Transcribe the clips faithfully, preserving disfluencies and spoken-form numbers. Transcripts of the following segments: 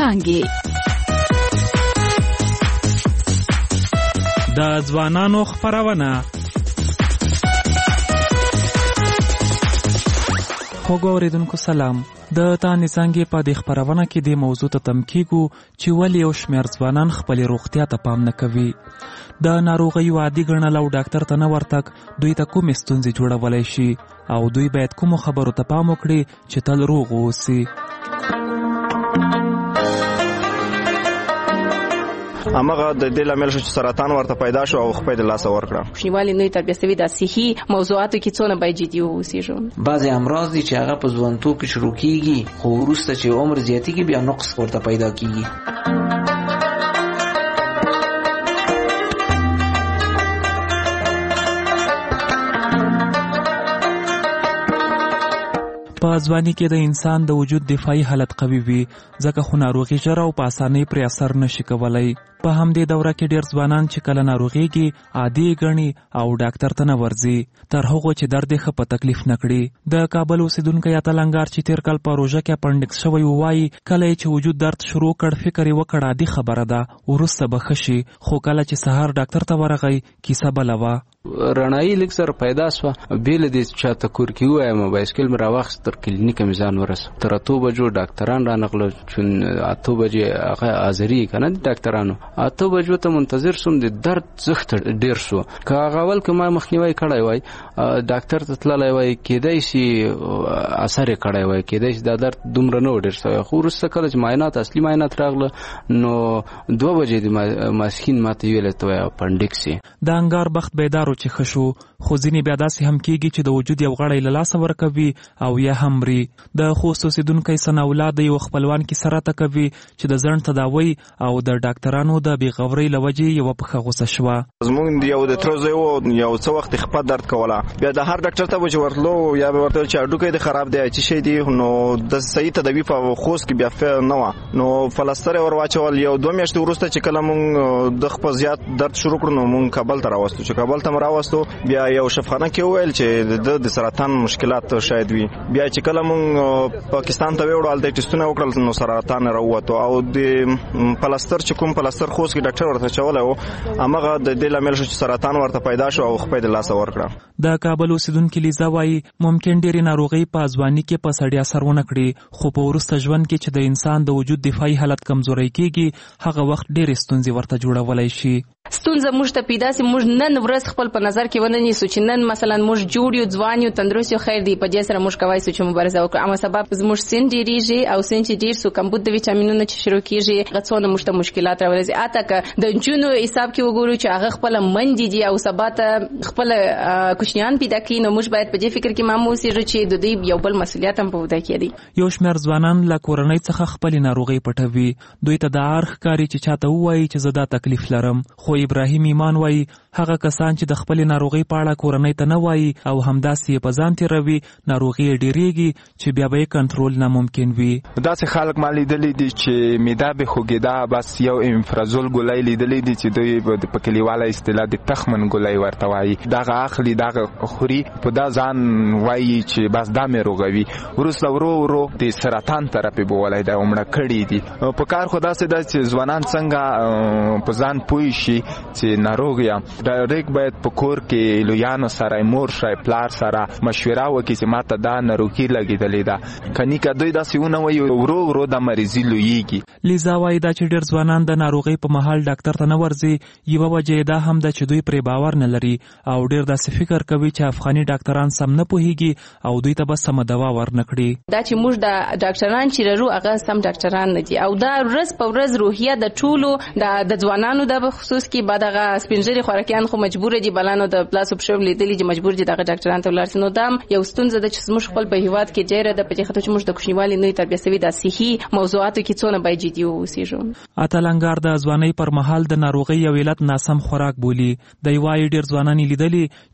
څانګې. د ځوانانو خپرونه. خوږو اوریدونکو سلام. د تانې څانګې په دې خپرونه کې د موضوع ته تم کیږو چې ولې یو شمېر ځوانان خپلې روغتیا ته پام نه کوي. د ناروغیو عادي ګڼل او ډاکټر ته نه ورتګ دوی ته کومې ستونزې جوړولی شي او دوی باید کومو خبرو ته پام وکړي چې تل روغ واوسي. همغه د دې لامل شو چې سرطان ورته پیدا شو او خپل د لاسه ورکړه. کوچنیوالي نوې تربیه سوي د صحي موضوعاتو کې څونه باید جدي واوسېږو. بعضې امراض دي چې هغه په ځوانتوب کې شروع کېږي خو وروسته چې عمر زیاتېږي بیا نقص ورته پیدا کېږي. په ځواني کې د انسان د وجود دفاعي حالت قوي وي ځکه خو ناروغي ژر او په اسانۍ پرې اثر نشي کولی. په همدې دوره کې ډېر ځوانان چې کله ناروغېږي عادي ګڼي او ډاکټر ته نه ورځي تر هغو چې درد یې ښه په تکلیف نه کړي. د کابل اوسېدونکی اتلنګار چې تېر کال په روژه کې اپنډکس شوی و وایي کله یې چې وجود درد شروع کړ فکر یې وکړ عادي خبره ده وروسته به ښه شي خو کله چې سهار ډاکټر ته ورغی کیسه بله وه. رڼایي لږ سره پیدا سوه بېله دې چاته کور کې ووایم بایسکل مې راواخیست تر کلینیکه مې ځان ورسو تر اتو بجو ډاکټران رانغله چون اتو بجې هغه حاضري که نه د ډاکټرانو اتو بجو ته منتظر سوم د درد زښت ډېر شو که هغه اول که ما مخنیوی کړی وای ډاکټر ته تللی وای کېدی شي اثر یې کړی وای کېدی شي دا درد دومره نه و ډېر شوی خو وروسته کله چې معاینات اصلي معاینات راغله نو دوه بجې د ماسپښین ما ته ویلې ته وایي اپنډکس یې. د انګار بخت بیدارو چې ښه شو خو ځینې بیا داسې هم کېږي چې د وجود یو غړی له لاسه ورکوي او یا هم مري. د خوست اوسېدونکی ثناءالله د یو خپلوان کیسه راته کوي چې د ځنډ تداوی او د ډاکټرانو د بېغورۍ له وجې یوه پښه غوسه شوه. زموږ یو د تره زوی و یو څه وخت خپه درد کوله بیا د هر ډاکټر ته به چې ورتلو یا به ورته ویل چې هډوکی دې خراب دی څه شی دی نو د صحیح تداوي په خوست کې بیا نه وه نو فلسطر یې ور واچول. یو دوه میاشتې وروسته چې کله مونږ د خپل زیات درد شروع کړو نو مونږ کابل ته راوستو چې کابل ته مو راوستو بیا یو شفاخانه کې وویل چې د د سرطان مشکلات شاید وي. بیا چې کله مونږ پاکستان ته ویوړو هلته یې ټسټونه وکړل نو سرطان راووتو او د پلستر چې کوم پلستر خوست کې ډاکټر ورته چولی و همغه د دې لامل شو چې سرطان ورته پیدا شو او خپل د لاسه ورکړه. د کابل اوسېدونکي لیزا وایي ممکن ډېرې ناروغۍ په ځواني کې په سړي اثر ونه کړي خو په وروسته ژوند کې چې د انسان د وجود دفاعي حالت کمزوری کېږي هغه وخت ډېرې ستونزې ورته جوړولی شي. ستونزه موږ ته پیدا سي موږ نن ورځ خپل په نظر کې ونه نیسو چې نن مثلا موږ جوړ یو ځوان یو تندرست یو خیر دی په دې سره موږ کوای سو چې مبارزه وکړو اما سبب زموږ سن ډیریږي او سن چې ډیر سو کمبود د ویټامینونو چې شروع کیږي غڅونه موږ ته مشکلات راولي اته ک د جنونو حساب کې وګورو چې هغه خپل منډي دي او سبات خپل کوچنیان پیدا کړي نو موږ باید په دې فکر کې ماموسي چې د دې یو بل مسولیت هم په ودا کې دي. یو شمېر ځوانان له کورنۍ څخه خپل ناروغي پټوي دوی ته د ارخ کاری چې چاته وایي چې زه دا تکلیف لرم خو ابراهیم ایمان وایي هغه کسان چې د خپل ناروغي په اړه کورنۍ ته نه وایي او همداسې په ځان تېروي ناروغي یې ډېرېږي چې بیا به یې کنټرول ناممکن وي. داسې خلک ما لیدلی دي چې معده به خوږېده بس یو امفرازول ګولۍ لیدلی دي چې دوی په کلیواله اصطلاح د تخمن ګولۍ ورته وایي دغه اخلي دغه خوري په دا ځان وایي چې بس دا مې روغوي وروسته ورو ورو د سرطان طرف یې بولی دی او مړه کړي دي. په کار خو داسې ده چې ځوانان څنګه په ځان پوه شي چې ناروغ یم ډایرکټ باید په کور کې لویانو سره مور شای پلار سره مشوره وکړي چې ماته دا ناروغي لګېدلې ده کني که دوی داسې ونه وایي ورو ورو دا مریضي لویږي. لیزا وایي دا چې ډېر ځوانان د ناروغۍ په مهال ډاکټر ته نه ورځي یوه وجه یې دا هم ده چې دوی پرې باور نه لري او ډېر داسې فکر کوي چې افغاني ډاکټران سم نه پوهېږي او دوی ته به سمه دوا ورنه کړي. دا چې موږ د ډاکټران چې لرو هغه سم ډاکټران نه دي او دا ورځ په ورځ روحیه د ټولو د ځوانانو د خصوص کې بعد هغه سپینځري خوراکیان خو مجبور دي بلانو د پلاس اپ شو لیدلې چې مجبور دي دغه ډاکټران ته ولاړ شي نو دا یو ستونزه ده چې موږ خپل په هیواد کې ډیره د پدې خاطر چې موږ د کوچنیوالي نوې تربیه سوي د صحي موضوعاتو کې څونه باید جدي واوسېږو. اتلنګار د ځوانۍ پر مهال د ناروغۍ یو علت ناسم خوراک بولي. د یوای ډیر ځوانان لیدلي چې د سرطان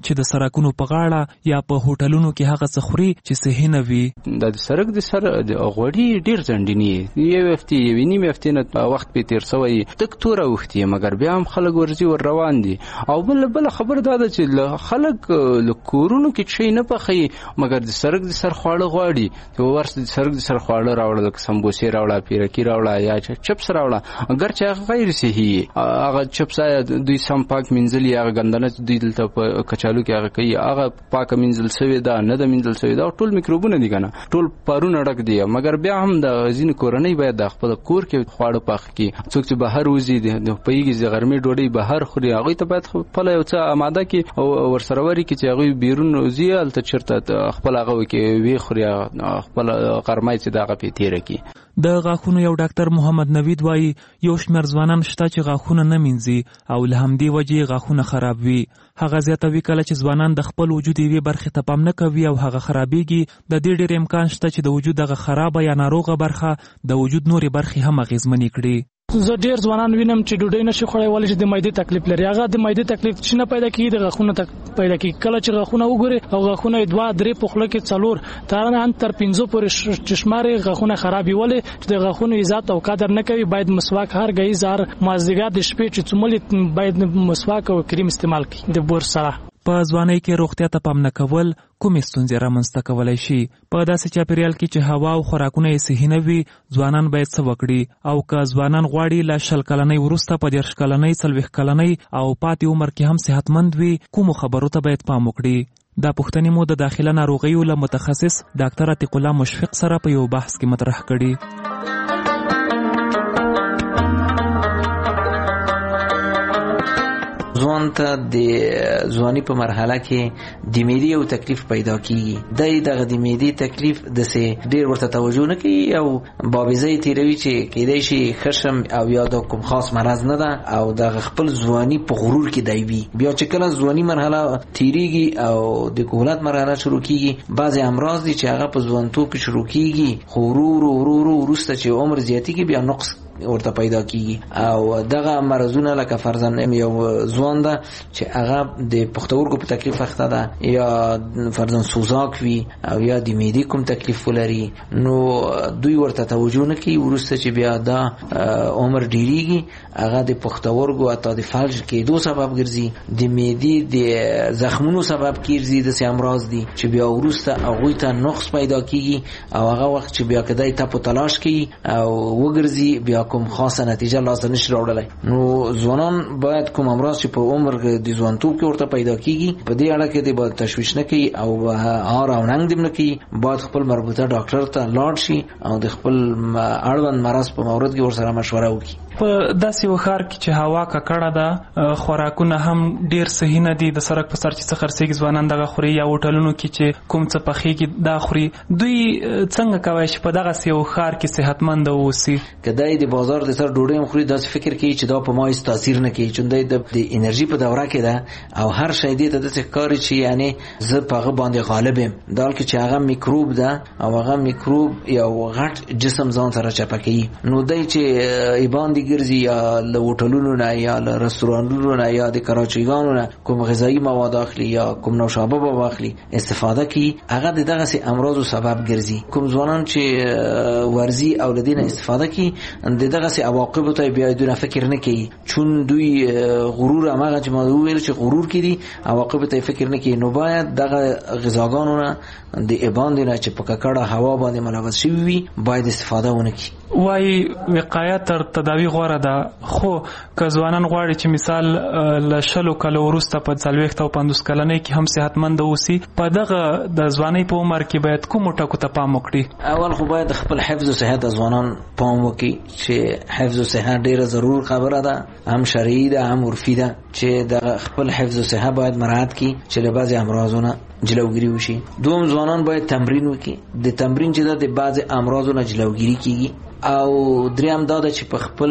خوراکونو په غاړه یا په هوټلونو کې هغه څه خوري چې صحي نه وي. د سرک د سر غوړي ډیر ځنډني یو هفته یو نیم هفته نه وخت په تیر سوی تک تور وختي مګر بیا هم خلک ورځي ور روان دي. او بل بل خبر دا ده چې خلک له کورونو کې شي نه پخي مګر د سرک د سر خواړه غواړي. یو ورس د سرک د سر خواړه راوړل لکه سمبوسې راوړل پیرکی راوړل یا چپس راوړل اگر چې غیر صحي هغه چپس دوی سم پاک منځلي هغه ګندنه دوی دلته په کچالو کې هغه کوي هغه پاک منځل سوی دا نه د منځل سوی دا ټول میکروبونه دي کنه ټول پارونه ډک دي. مګر بیا هم د ځین کورنۍ باید د خپل کور کې خواړه پاک کړي. څوک چې بهر وځي د پیږي د غرمې ډوډۍ بهر خوري هغه ته باید خپل یو څه آماده کړي او ورسره وري کې چې هغه بیرون وځي الته چرته خپل هغه کې وی خوري خپل غرمې چې دا غپې تیر کړي. د غاښونو یو ډاکټر محمد نوید وایي یو شمېر ځوانان شته چې غاښونه نه مینځي او له همدې وجې غاښونه خراب وي. هغه زیاتوي کله چې ځوانان د خپل وجود یوې برخې ته پام نه کوي او هغه خرابېږي. د دې ډېر امکان شته چې د وجود دغه خرابه یا ناروغه برخه د وجود نورې برخې هم اغېزمنې کړي. زه ډیر ځوانان وینم چې ډوډۍ نشي خوړای ولې چې د معدې تکلیف لري. هغه د معدې تکلیف چې نه پیدا کیږي د غاښونو تک پیدا کیږي. کله چې غاښونه وګوري او غاښونه دوه درې په خوله کې څلور تر نه تر پنځه پورې چشماري غاښونه خرابي ولې چې د غاښونو عزت او قدر نه کوي. باید مسواک هر غي زار مازدیګر د شپې چې څومره باید مسواک او کریم استعمال کړي د بور سره. په ځوانۍ کې روغتیا ته پام نه کول کومې ستونزې رامنځته کولی شي؟ په داسې چاپیریال کې چې هوا او خوراکونه یې صحي نه وي ځوانان باید څه وکړي؟ او که ځوانان غواړي له شل کلنۍ وروسته په دېرش کلنۍ څلوېښت کلنۍ او پاتې عمر کې هم صحتمند وي کومو خبرو ته باید پام وکړي؟ دا پوښتنې مو د داخله ناروغیو له متخصص ډاکټر عتیق الله مشفق سره په یو بحث کې مطرح کړي. ځوان ته د ځواني په مرحله کې د معدې یو تکلیف پیدا کیږي. د دغه د معدې تکلیف د سه ډیر ورته توجه نه کوي او بابیزه تیروي چې کېدای شي خشم او یا د کوم خاص مرض نه ده او د خپل ځواني په غرور کې دی وي. بیا چې کله ځواني مرحله تیریږي او د کهولت مرحله شروع کیږي بعضی امراض دي چې هغه په ځوانتوب کې شروع کیږي خو ورو ورو ورو وروسته چې عمر زیاتیږي بیا نقص ورته پیدا کیږي. او دغه مرزونه لکه فرضاً یو ځوان ده چې هغه د پښتورګو په تکلیف اخته ده یا فرضاً سوزاک وي او یا د معدې کوم تکلیف ولري نو دوی ورته توجه نه کوي. وروسته چې بیا دا عمر ډیریږي هغه د پښتورګو اته د فلج کېدو سبب ګرځي د معدې د زخمونو سبب کیږي. د سه امراض دي چې بیا وروسته هغه ته نقص پیدا کیږي او هغه وخت چې بیا کدی ته په تلاش کوي او وګرځي بیا کوم خاصه نتیجه لاسته نشي راوړلای. نو ځوانان باید کوم امراض چې په عمر د ځوانتوب کې ورته پیدا کیږي په دې اړه کې د باید تشویش نه کوي او هار او ننګ دې نه کوي. باید خپل مربوطه ډاکټر ته لاړ شي او د خپل اړوند مرض په مورد کې ورسره مشوره وکړي. په داسې یو ښار کې چې هوا ککړه ده خوراکونه هم ډیر صحي نه دي. د سړک په سر چې څه خرڅېږي ځوانان دغه خوري یا هوټلونو کې چې کوم څه پخېږي دا خوري. دوی څنګه کولی شي په دغسې یو ښار کې صحتمند واوسي؟ که دی د بازار د سر ډوډۍ هم خوري داسې فکر کوي چې دا په ما هیڅ تاثیر نه کوي چې دی د انرژي په دوره کې ده او هر شی دې ته داسې ښکاري چې یعنې زه په هغه باندې غالب یم. دا حال کې چې هغه میکروب ده او هغه میکروب یو غټ جسم ځان سره چپه کوي. نو دی چې ای باندې ګرځي یا له هوټلونو نه یا له رستورانونو نه یا د کراچیګانو نه کوم غذایی مواد اخلي یا کوم نوشابه به واخلي استفاده کوي هغه د دغسې امراضو سبب ګرځي. کوم ځوانان چې ورزي او له دې نه استفاده کوي د دغسې عواقبو ته بیا دونه فکر نه کوي چون دوی غرور هماغه چې ما وویل چې غرور کې دي عواقبو ته فکر نه کوي. نو باید دغه غذاګانو نه د ایباندې نه چې په ککړه هوا باندې ملوث شوي وي باید استفاده ونه کړي. وایي وقایه تر تداوی غوره ده. خو که ځوانان غواړي چې مثال له شلو کلو وروسته په څلوېښت او پنځوس کلنۍ کې هم صحتمند اوسي په دغه د ځوانۍ په عمر کې باید کومو ټکو ته پام وکړي؟ اول خو باید خپل حفظ او صحت ځوانان پام وکړي چې حفظ او صحت ډیره ضرور خبره ده هم شرعي ده هم عرفي ده چې د خپل حفظ او صحت باید مراعات کړي چې له بعضې امراضونه جلوگیری وشي. دوم ځوانان باید تمرین وکړي. د تمرین چې ده د بعضې امراضو نه جلوگیری کیږي. او دریم دا ده چې په خپل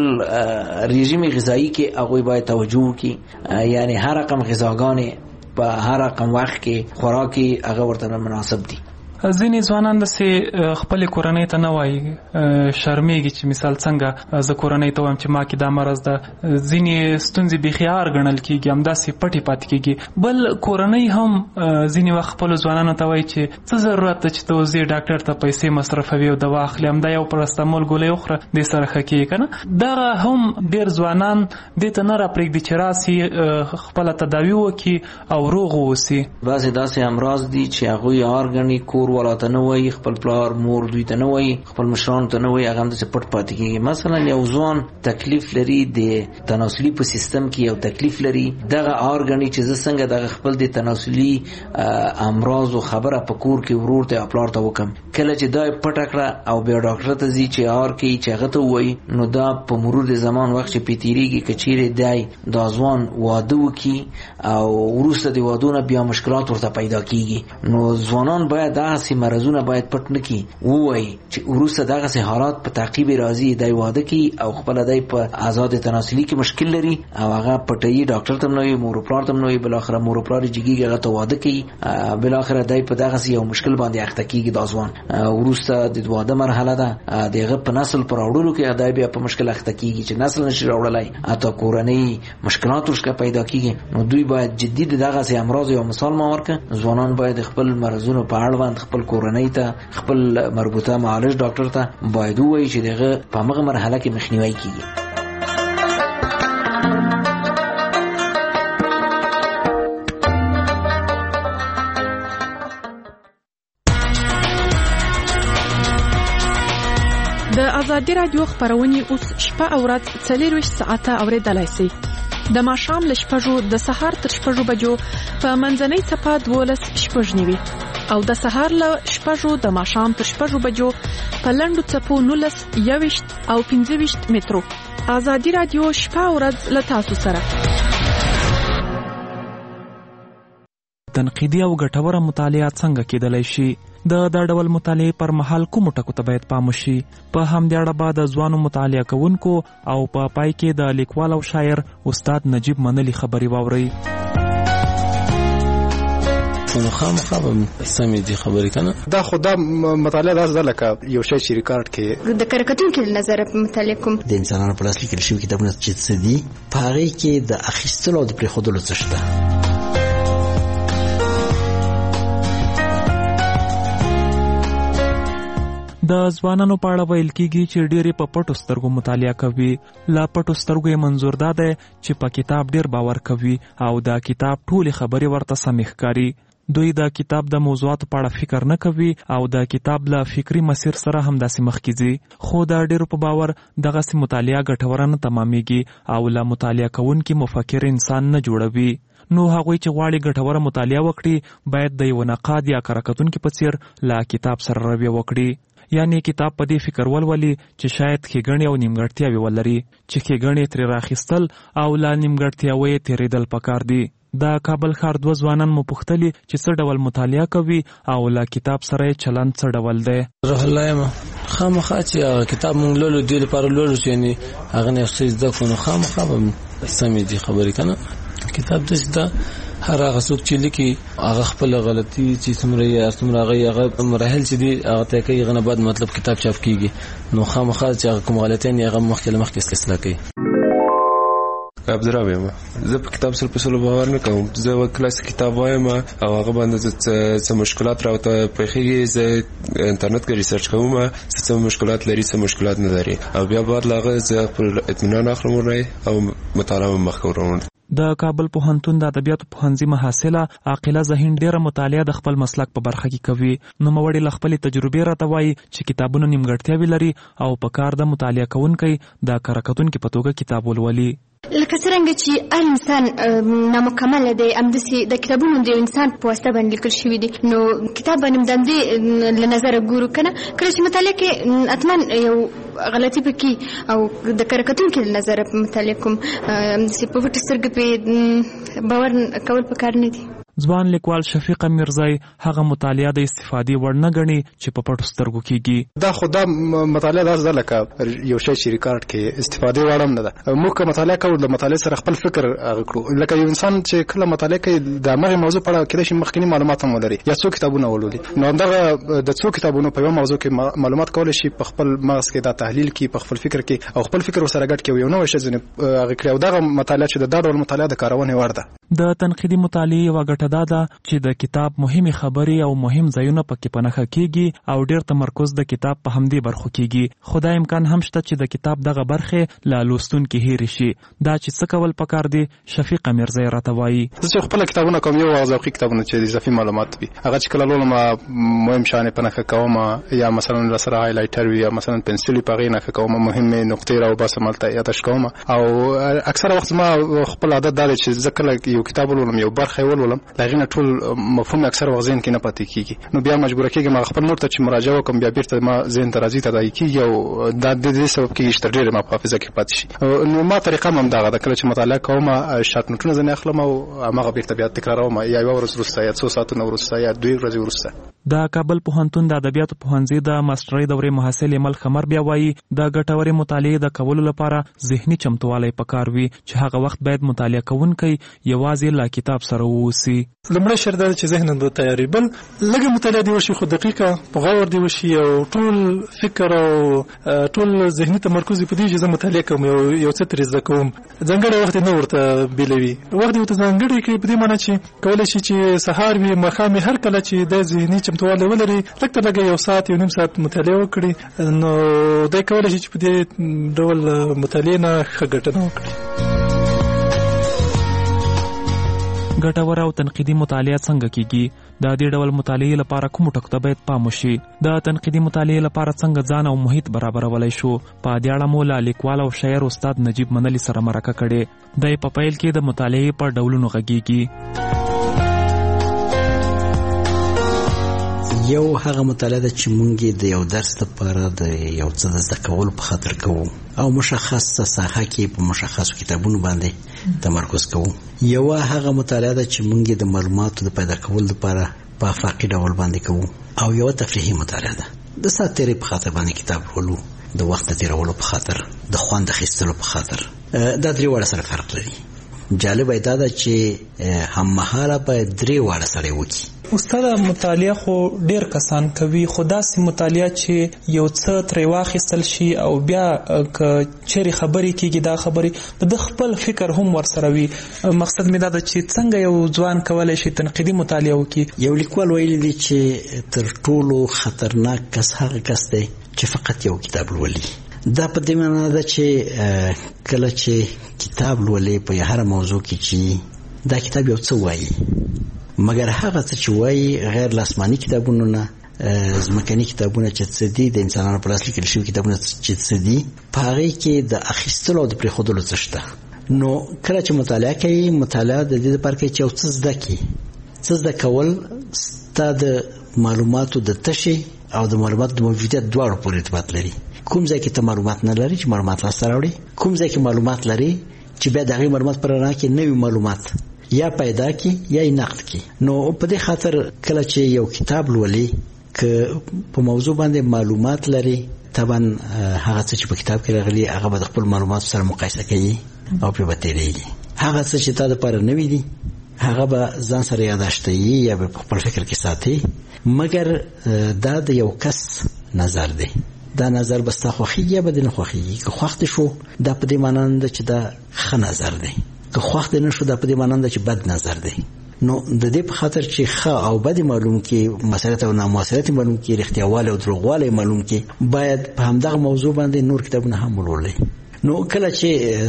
رژیم غذایی کې هغوی باید توجه وکړي یعنی هر رقم غذاګانې په هر رقم وخت کې خوراکي هغه ورته مناسب دي. ځینې ځوانان داسې خپلې کورنۍ ته نه وایي، شرمېږي چې مثال څنګه زه کورنۍ ته وایم چې ما کې دا مرض ده. ځینې ستونزې بیخي هار ګڼل کېږي، همداسې پټې پاتې کېږي. بل کورنۍ هم ځینې وخت خپلو ځوانانو ته وایي چې څه ضرورت ده چې ته اوس ځې ډاکټر ته پیسې مصرفوي او دوا اخلي، همدا یو پرستمول ګولۍ وخوره دې سره ښه کېږي که نه. دغه هم ډېر ځوانان دې ته نه راپرېږدي چې راسي خپله تداوي وکړي او روغ واوسي. بعضې داسې امراض دي چې هغوی هار ګڼي، کور والا ته نه وایي، خپل پلار مور دوی ته نه وایي، خپل مشرانو ته نه وایي، هغه همداسې پټ پاتې کېږي. مثلا یو ځوان تکلیف لري د تناسلي په سیستم کې، یو تکلیف لري، دغه هار ګڼي چې زه څنګه دغه خپل د تناسلي امراضو خبره په کور کې ورور ته یا پلار ته وکم. کله چې دا پټه کړه او بیا ډاکټر ته ځي چې هار کوي چې هغه ته ووایي، نو دا په مرور د زمان وخت چې پې تېرېږي که چیرې دی دا ځوان واده وکړي او وروسته د واده نه بیا مشکلات ورته پیدا کېږي. نو ځوانان باید دغسې مرضونه باید پټ نه کړي، ووایي چې وروسته دغسې حالات په تعقیب راځي، دی واده کوي او خپله دی په آزاد تناسلي کې مشکل لري او هغه پټوي، ډاکټر ته هم نه وایي، مور و پلار ته هم نه وایي، بالاخره مور و پلار یې جګېږي، هغه ته واده کوي، بالاخره دی په دغسې یو مشکل باندې اخته کېږي. دا ځوان وروسته د واده مرحله ده، د هغه په نسل په راوړلو کې دی بیا په مشکل اخته کېږي چې نسل نشي راوړلی، حتی کورنۍ مشکلات ورڅخه پیدا کېږي. نو دوی باید جدي د دغسې امراضو یو مثال ما ورکړه. ځوانان باید خپل مرضونو په اړوند خپل کورنۍ ته، خپل مربوطه معالج ډاکټر ته باید ووایي چې دغه په همغه مرحله کې مخنیوی کېږي. د ازادي رادیو خبرونه اوس شپه او ورځ څلورویشت ساعته اوریدلای شئ. د ماښام له شپږو د سهار تر شپږو بجو په منځنۍ څپه دولس شپږ نیوي او د سهار له شپږو د ماښام تر شپږو بجو په لنډو څپو نولس یوویشت او پنځه ویشت مترو. ازادي رادیو شپه او ورځ له تاسو سره. تنقیدي او ګټوره مطالعه څنګه کېدلی شي؟ د دا ډول مطالعې پر مهال کومو ټکو ته باید پام وشي؟ په همدې اړه به د ځوانو مطالعه کوونکو او په پا پای کې د لیکوال او شاعر استاد نجیب منلي خبرې واورئ. نو خامخا به سمې دي خبرې کنه. دا خو دا مطالعه داسې ده لکه یو شی چې ریکارډ کې د کارکتونکو له نظره مطالعه کوم د انسانانو په لاس لیکل شوي کتابونه چې څه دي، په هغې کې د اخیستلو او د پرېښودلو څه شته. د ځوانانو په اړه ویل کېږي چې ډېرې په پټو سترګو مطالعه کوي. له پټو سترګو یې منظور دا دی چې په کتاب ډېر باور کوي او د کتاب ټولې خبرې ورته سمې ښکاري. دوی د کتاب د موضوعاتو په اړه فکر نه کوي او د کتاب له فکري مسیر سره همداسې مخکې ځي. خو د ډېرو په باور دغسې مطالعه ګټوره نه تمامېږي او له مطالعه کوونکي مفکر انسان نه جوړوي. نو هغوی چې غواړي ګټوره مطالعه وکړي باید د یو نقاد یا کره کتونکي په څیر له کتاب سره رویه وکړي. یعنی کتاب په دې فکر ولولي چې شاید ښېګڼې او نیمګړتیاوې ولري، چې ښېګڼې ترې راخیستل او له نیمګړتیاوې یې تېرېدل پکار دي. د کابل ښار دوه ځوانان مو پوښتلي چې څه ډول مطالعه کوي او له کتاب سره یې چلند څه ډول دی. روح الله یم خامخا چې هغه کتاب مونږ لولو دې لپاره لولو چې یعنې هغه نه یو څه زده کړو، نو خامخا به سمې دي خبرې که نه. کتاب داسې ده هر هغه څوک چې لیکي هغه خپله غلطي چې څومره یې څومره هغه هغه مراحل چې دي هغه طی کوي، هغه نه بعد مطلب کتاب چاپ کېږي. نو خامخا چې هغه کوم غلطیان یې هغه مخکې له مخکې اصلاح کوي. عبدالرحیم یم. زه په کتاب سره په سلو باور نه کوم. زه کلاسیک کتاب وایم او هغه باندې څه مشکلات راوته پیښیږي، زه انټرنیټ کې ریسرچ کوم څه مشکلات لري څه مشکلات نه لري او بیا بعد لاغه زه خپل اطمینان اخلم او مطالعه مخ کوم. د کابل پوهنتون د ادبیاتو پوهنځي محصله عاقله ذهین ډېره مطالعه د خپل مسلک په برخه کې کوي. نوموړې له خپلې تجربې راته وایي چې کتابونه نیمګړتیاوې لري او په کار د مطالعه کوونکی د کره کتونکي په توګه کتاب ولولي. لکه څرنګه چې هر انسان نامکمل دی، همداسې د کتابونو د انسان په واسطه باندې لیکل شوي دي. نو کتاب باندې د همدې له نظره ګورو که نه، کله چې مطالعه کې حتما یو غلطي پکې او د کره کتونکي له نظره مطالعه کوم، همداسې په پټه سترګه پرې باور کول پکار نه دي. ځوان لیکوال شفیق میرزای هغه مطالعه د استفادې وړ نه ګڼي چې په پټو سترګو کېږي. دا خو دا مطالعه داسې ده لکه یو شی چې ریکارډ کې استفادې وړ هم نه ده. موږ که مطالعه کوو د مطالعې سره خپل فکر هغه کړو، لکه یو انسان چې کله مطالعه کوي د همغې موضوع په اړه کېدای شي مخکیني معلومات هم ولري یا څو کتابونه ولولي، نو همدغه د څو کتابونو په یوه موضوع کې معلومات کولی شي په خپل مغز کې دا تحلیل کړي، په خپل فکر کې او خپل فکر ورسره ګډ کړي، یو نوی شی ځینې هغه کړي. او دغه مطالعه چې د دا ډول مطالعه د کارونې وړ ده. د تنقیدي مطالعې یوه ګټه دا ده چې د کتاب مهمې خبرې او مهم ځایونه پکې په نښه کېږي او ډېر تمرکز د کتاب په همدې برخو کېږي. خو دا امکان هم شته چې د کتاب دغه برخې له لوستونکي هېرې شي. دا چې څه کول پکار دي شفیق میرزای راته وایي. زه چې خپله کتابونه کوم یو هغه ذوقي کتابونه چې اضافي معلومات وي، هغه چې کله لولم مهم شیان په نښه کوم، یا مثلا راسره هایلایټر وي یا مثلا پنسل په هغې نښه کوم، مهمې نقطې راوباسم هلته یادداشت کوم. او اکثره وخت زما خپل عادت دا دی چې زه کله یو کتاب ولولم، یو برخه یې ولولم، د هغې نه ټول مفهوم اکثره وخت ذهن کې نه پاتې کېږي، نو بیا مجبوره کېږم هغه خپل نوټ ته چې مراجعه وکړم بیا بېرته ما ذهن ته راځي تداعي کېږي او دا د دې سبب کېږي چې تر ډېرې ما په حافظه کې پاتې شي. نو ما طریقه هم همدغه ده، کله چې مطالعه کوم شارټ نوټونه ځینې اخلم او هماغه بېرته بیا تکراروم، یا یوه ورځ وروسته یا څو ساعتونه وروسته یا دوی ورځې وروسته. د کابل پوهنتون د ادبیاتو پوهنځي د ماسټرۍ دورې محصل ایمل خمر بیا وایي د ګټورې مطالعې د کولو لپاره ذهني چمتووالی پکار وي چې هغه وخت باید مطالعه کوونکی یوازې له کتاب سره واوسي. لومړی شرط دا چې ذهن به تیاری، بل لږه مطالعه دی وشي خو دقیقه په غور دی وشي او ټول فکر او ټول ذهني تمرکز په دې چې زه مطالعه کوم یو یو څه ترې زده کوم. ځانګړی وخت نه ورته بیلوي، وخت ورته ځانګړی کړي په دې معنی چې کولی شي چې سهار وي ماښام هر کله چې د ذهني چمتووالی ولري لږ تر لږه یو ساعت یو نیم ساعت مطالعه وکړي، نو دی کولی شي چې په دې ډول مطالعې نه ښه ګټنه وکړي. ګټوره او تنقیدي مطالعه څنګه کیږي؟ د دې ډول مطالعې لپاره کوم ټکو ته باید پام وشي؟ د تنقیدي مطالعې لپاره څنګه ځان او محیط برابرولای شو؟ په دې اړه مو له لیکوال او شاعر استاد نجیب منلی سره مرکه کړې. دی په پیل کې د مطالعې په ډولونو غږیږي. یو هغه مطالعه ده چې مونږ د یو درس لپاره د یو څه د زده کولو په خاطر کوو او مشخصه ساحه کې په مشخصو کتابونو باندې تمرکز کوو. یو هغه مطالعه ده چې مونږ د معلوماتو د پیدا کولو لپاره په افاقي ډول باندې کوو، او یو تفریحي مطالعه ده د ساعت تیرۍ په خاطر باندې کتاب لولو، د وخت تیرولو په خاطر، د خوند اخیستلو په خاطر. دا درې واړه سره فرق لري. جالبه دا ده چې هم مهاله په درې واړه سره وکړي. استاد مطالعه خو ډیر کسان کوي، خو داسې مطالعه چې یو څه ترې واخیستل شي او بیا که چیرې خبرې کېږي دا خبرې د خپل فکر هم ورسره وي. مقصد مې دا ده چې څنګه یو ځوان کولی شي تنقیدي مطالعه وکړي. یو لیکوال ویلی دی چې تر ټولو خطرناک کس هغه کس دی چې فقط یو کتاب لولي. دا په دې معنی ده چې کله چې کتاب لولي په هر موضوع کې چې دا کتاب یو څه وایي، مګر هغه څه چې وایي غیر لاسماني کتابونه نه، ځمکني کتابونه چې څه دي، د انسانانو په لاس لیکل شوي کتابونه چې څه دي، په هغې کې د اخیستلو او د پرېښودلو څه شته. نو کله چې مطالعه کوي، مطالعه د دې لپاره کوي چې یو څه زده کړي. څه زده کول ستا د معلوماتو د تشې او د معلوماتو د موجودیت دواړو پورې ارتباط لري. کوم ځای کې ته معلومات نه لري چې معلومات لاسته راوړي، کوم ځای کې معلومات لري چې بیا د هغې معلومات پر رڼا کې نوي معلومات یا پیدا کی یا یې نقد کی. نو په دې خاطر کله چې یو کتاب لولي که په موضوع باندې معلومات لري، طبعا هغه څه چې په کتاب کې راغلي هغه به د خپل معلوماتو سره مقایسه کوي او پرې به تېرېږي. هغه څه چې تا دپاره نوي دي هغه به ځان سره یاداشتوي یا به په خپل فکر کې ساتي، مګر دا د یو کس نظر دی. دا نظر به ستا خوښېږي یا به دې نه خوښېږي. که خوښ دې شو دا په دې معنی نه ده چې دا ښه نظر دی، که خوښ دې نه شو دا په دې معنی نه ده چې بد نظر دی. نو د دې په خاطر چې ښه او بد معلوم کې، مسئلت او نامسئلت معلوم کې، رښتیاوالی او دروغوالی معلوم کې، باید په همدغه موضوع باندې نور کتابونه هم ولولئ. نو کله چې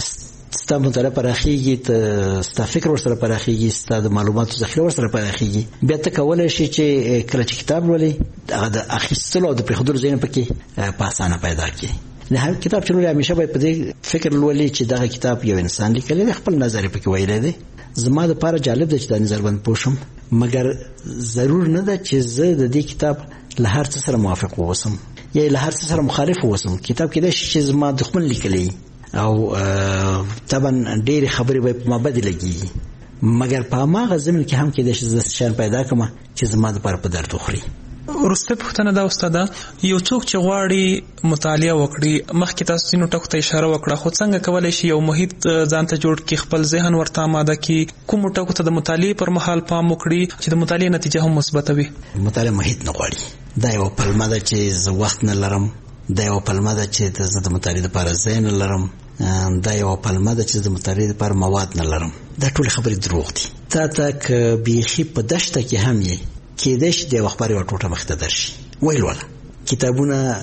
ستا مطالعه پراخېږي، ستا فکر ورسره پراخېږي، ستا د معلوماتو ذخیره ورسره پراخېږي، بیا ته کولی شي چې کله چې کتاب لولئ هغه د اخیستلو او د پرېښودلو ځایونه پکې په اسانه پیدا کړي. د هر کتاب چې لولي همیشه باید په دې فکر لولي چې دغه کتاب یو انسان لیکلی دی، خپل نظر یې پکې ویلی دی. زما دپاره جالب دی چې دا نظر باندې پوه شم، مګر ضرور نه ده چې زه د دې کتاب له هر څه سره موافق واوسم یا له هر څه سره مخالف واوسم. کتاب کېدای شي چې زما دښمن لیکلی او طبعا ډېرې خبرې به په ما بدې لګېږي، مګر په هغه ځمن کې هم کې د شي شان پیدا کما چې زما د پر په درد خوري. ورسته پوښتنه دا استاد یو څوک چې غواړي مطالعه وکړي مخکې تاسو ځینو ټکو ته اشاره وکړه خو څنګه کولای شي یو محیط ځان ته جوړ کړي خپل ذهن ورته آماده کړي کوم ټکو ته د مطالعې پر مهال پام وکړي چې د مطالعې نتیجه هم مثبت وي؟ مطالعه محیط نه غواړي دا یو پلمه ده چې زه وخت نه لرم دا یو پلمه ده چې زه د مطالعې لپاره ځای نه لرم دا یو پلمه ده چې د مطالعې لپاره مواد نه لرم دا ټول خبرې دروغ دي. تا ته بیخي په دشته کې هم یې کېدای شي د خبرې یو ټوټه مخ ته درشي ویل ولا کتابونه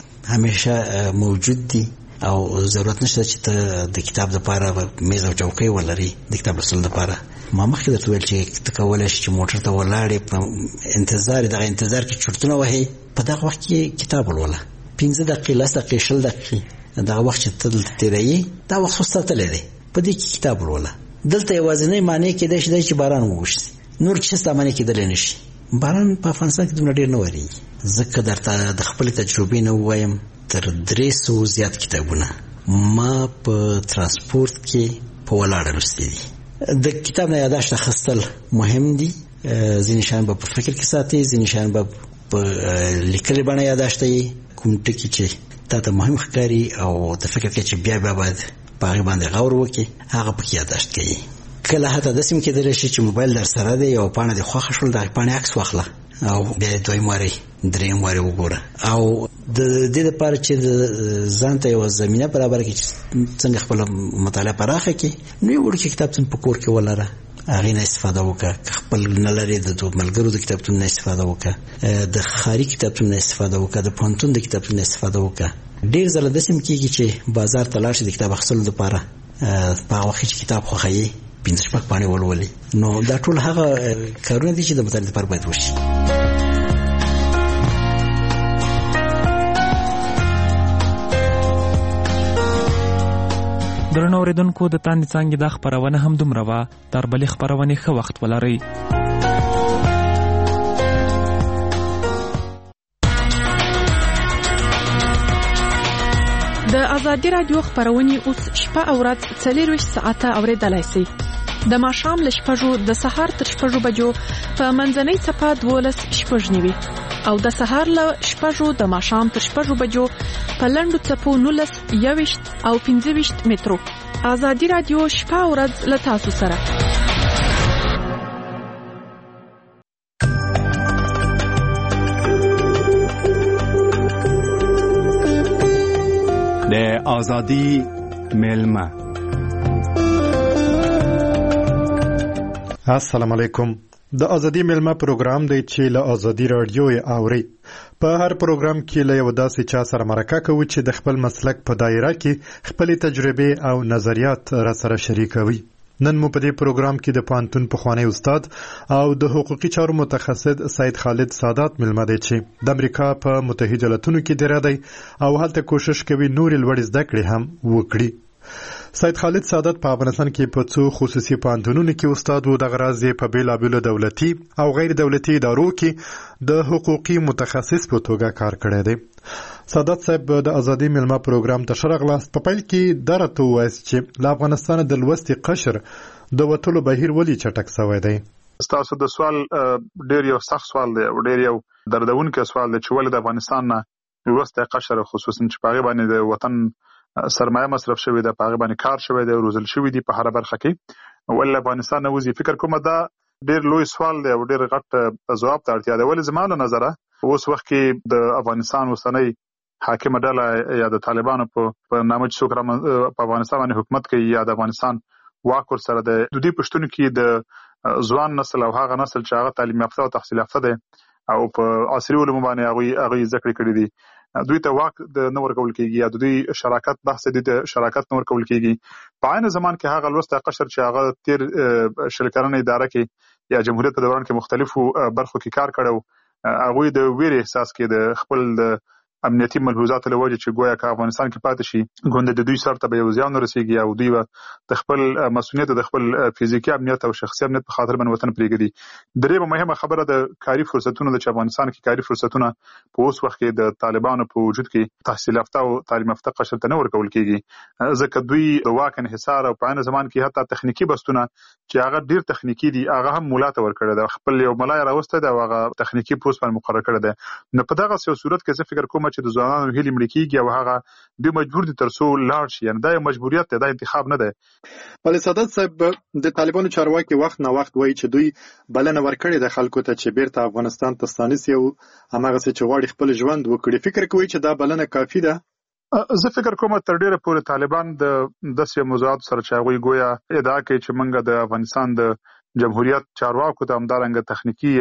همیشه موجود دي او ضرورت نشته چې ته د کتاب لپاره میز او چوکۍ ولري د کتاب لوستلو لپاره. ما مخکې درته ویل چې ته کولی شې چې موټر ته ولاړې په انتظار دغه انتظار کې چرتونه وهې په دغه وخت کې کتاب ولوله پنځه دقیقې لس دقیقې شل دقیقې دغه وخت چې ته دلته تېروې دا وخت خو ساتلی دی په دې کې کتاب ولوله. دلته یوازینۍ معنی کېدای شي دی چې باران ووښتي نور چې ستا معنی کېدلی نه شي. باران په افغانستان کې دومره ډېر نه ورېږي ځکه درته د خپلې تجربې نه ووایم تر درې سوو زیات کتابونه ما په ترانسپورت کې په ولاړه لوستي دي. د کتاب نه یاداشت اخیستل مهم دي ځینې شیان به په فکر کې ساتي ځینې شیان به په لیکلې بڼه یاداشت یې کوم ټکي چې تا ته مهم ښکاري او د فکر کې چې بیا بیا باید په هغې باندې غور وکړي هغه پکې یاداشت کوي. کله حتی داسې هم کېدلی شي چې موبایل در سره دی او پاڼه دې خوښه شول د هغې پاڼې عکس واخله او بیا یې دویم وارې درېیم وارې وګوره او د دې دپاره چې د ځان ته یوه زمینه برابره کړي چې څنګه خپله مطالعه پراخه کړي نو یو وړوکی کتابتون په کور کې ولره هغې نه استفاده وکړه که خپل نه لرې د ملګرو د کتابتون نه استفاده وکړه د ښاري کتابتون نه استفاده وکړه د پوهنتون د کتابتون نه استفاده وکړه. ډېر ځله داسې هم کېږي چې بازار ته لاړ شي د کتاب اخیستلو دپاره په هغه وخت چې کتاب خوښوي پنځه شپږ پاڼې ولولي نو دا ټول هغه کارونه دي چې د مطالعې لپاره باید وشي. درنو اوریدونکو د تاندې څانګې دا خپرونه هم دومره وه تر بلې خپرونې ښه وخت ولرئ. د ازادي رادیو خپرونې اوس شپه او ورځ څلورویشت ساعته اورېدلای شئ. د ماښام له شپږو د سهار تر شپږو بجو په منځنۍ څپه دولس شپږ نوي او د سهار له شپږو د ماښام تر شپږو بجو په لنډو څپو نولس یوویشت او پنځه ویشت مترو. ازادي رادیو شپه او ورځ له تاسو سره. د ازادي ملما. السلام علیکم. د ازادي ملما پروګرام دی چې له ازادي رادیو اوري. په هر پروګرام کې له یو داسې چا سره مرکه کوي چې د خپل مسلک په دایره کې خپل تجربې او نظریات را سره شریکوي. نن مو په دې پروګرام کې د پوهنتون پخوانی استاد او د حقوقي چارو متخصص سید خالد سادات ملما دی چې د امریکا په متحده ایالاتونو کې دی راځي او هلته کوشش کوي نور لوړ زده کړې هم وکړي. سید خالد سادات په افغانستان کې په څو خصوصي پوهنتونونو کې استاد و. د غرض په بیلابیلو دولتي او غیر دولتي ادارو کې د حقوقي متخصص په توګه کار کړی دی. سادات صاحب د ازادي ملما پروګرام ته شرغلاست. په پیل کې درته وایست چې له افغانستان د لوستي قشر د وټلو بهیر ولې چټک شوی دی. تاسو د سوال ډیر یو سخت سوال دی او ډیر یو دردونکو سوال دی چې ولې د افغانستان نه لوستي قشر خصوصا چې په باندې د وطن سرمایه مصرف شوی ده په هغه باندې کار شوی دی روزل شوی دی په هر برخه کې ول افغانستان نه وځي. فکر کوم دا ډیر لوی سوال دی او ډیر غټ ځواب ته اړتیا ده. ول زموږ نظر اوس وخت کې د افغانستان وسنۍ حاکم ډله یا د طالبانو په نامه چې څوک په افغانستان باندې حکومت کوي یا د افغانستان واک ور سره د دوی پښتون کې د ځوان نسل او هغه نسل چې هغه تعلیم یافته او تحصیل یافته دي او په عصري علومو باندې هغه هغه ذکر کړی دي دوی ته واک د نور کول کېږي یا دوی شراکت بحث دي د شراکت نور کول کېږي. په عین زمان کې هغه لوسته قشر چې هغه تیر شلکرانه اداره کې یا جمهوریت په دوران کې مختلفو برخو کې کار کړو هغه د ویر احساس کې د خپل د امنیتي ملحوظات له وجه چې گویا که افغانستان کې پاتې شي ګوند د دوی سر ته به یو زیان ورسیږي او دوی به د خپل مسؤلیت د خپل فزیکي امنیت او شخصي امنیت په خاطر باندې وطن پرېږدي. درېمه مهمه خبره د کاري فرصتونو د چې افغانستان کې کاري فرصتونه په اوس وخت کې د طالبانو په وجود کې تحصیل یافته او تعلیم یافته قشر ته نه ورکول کېږي، ځکه دوی د واک انحصار او په عین زمان کې حتی تخنیکی بستونه چې هغه ډیر تخنیکی دي هغه هم مولا ته ورکړی دی، خپل یو ملای راوسته دی او هغه تخنیکی پوسټ باندې مقرر کړی دی. نو په دغه صورت کې زه فکر کوم چې د ځوانانو هیلې مړې کېږي او هغه دوی مجبور دي تر څو لاړ شي، یعنې دا یو مجبوریت دی، دا انتخاب نه دی. ولې سعادت صاحب د طالبانو چارواکي وخت نه وخت وایي چې دوی بلنه ورکړې ده خلکو ته چې بیرته افغانستان ته ستانسي او هماغسې چې غواړي خپل ژوند وکړي. فکر کوي چې دا بلنه کافي ده؟ زه فکر کوم تر ډیره پورې طالبان د داسې موضوعاتو سره چې هغوی گویا ادعا کوي چې موږ د افغانستان د جمهوریت چارواکو ته همدارنګه تخنیکی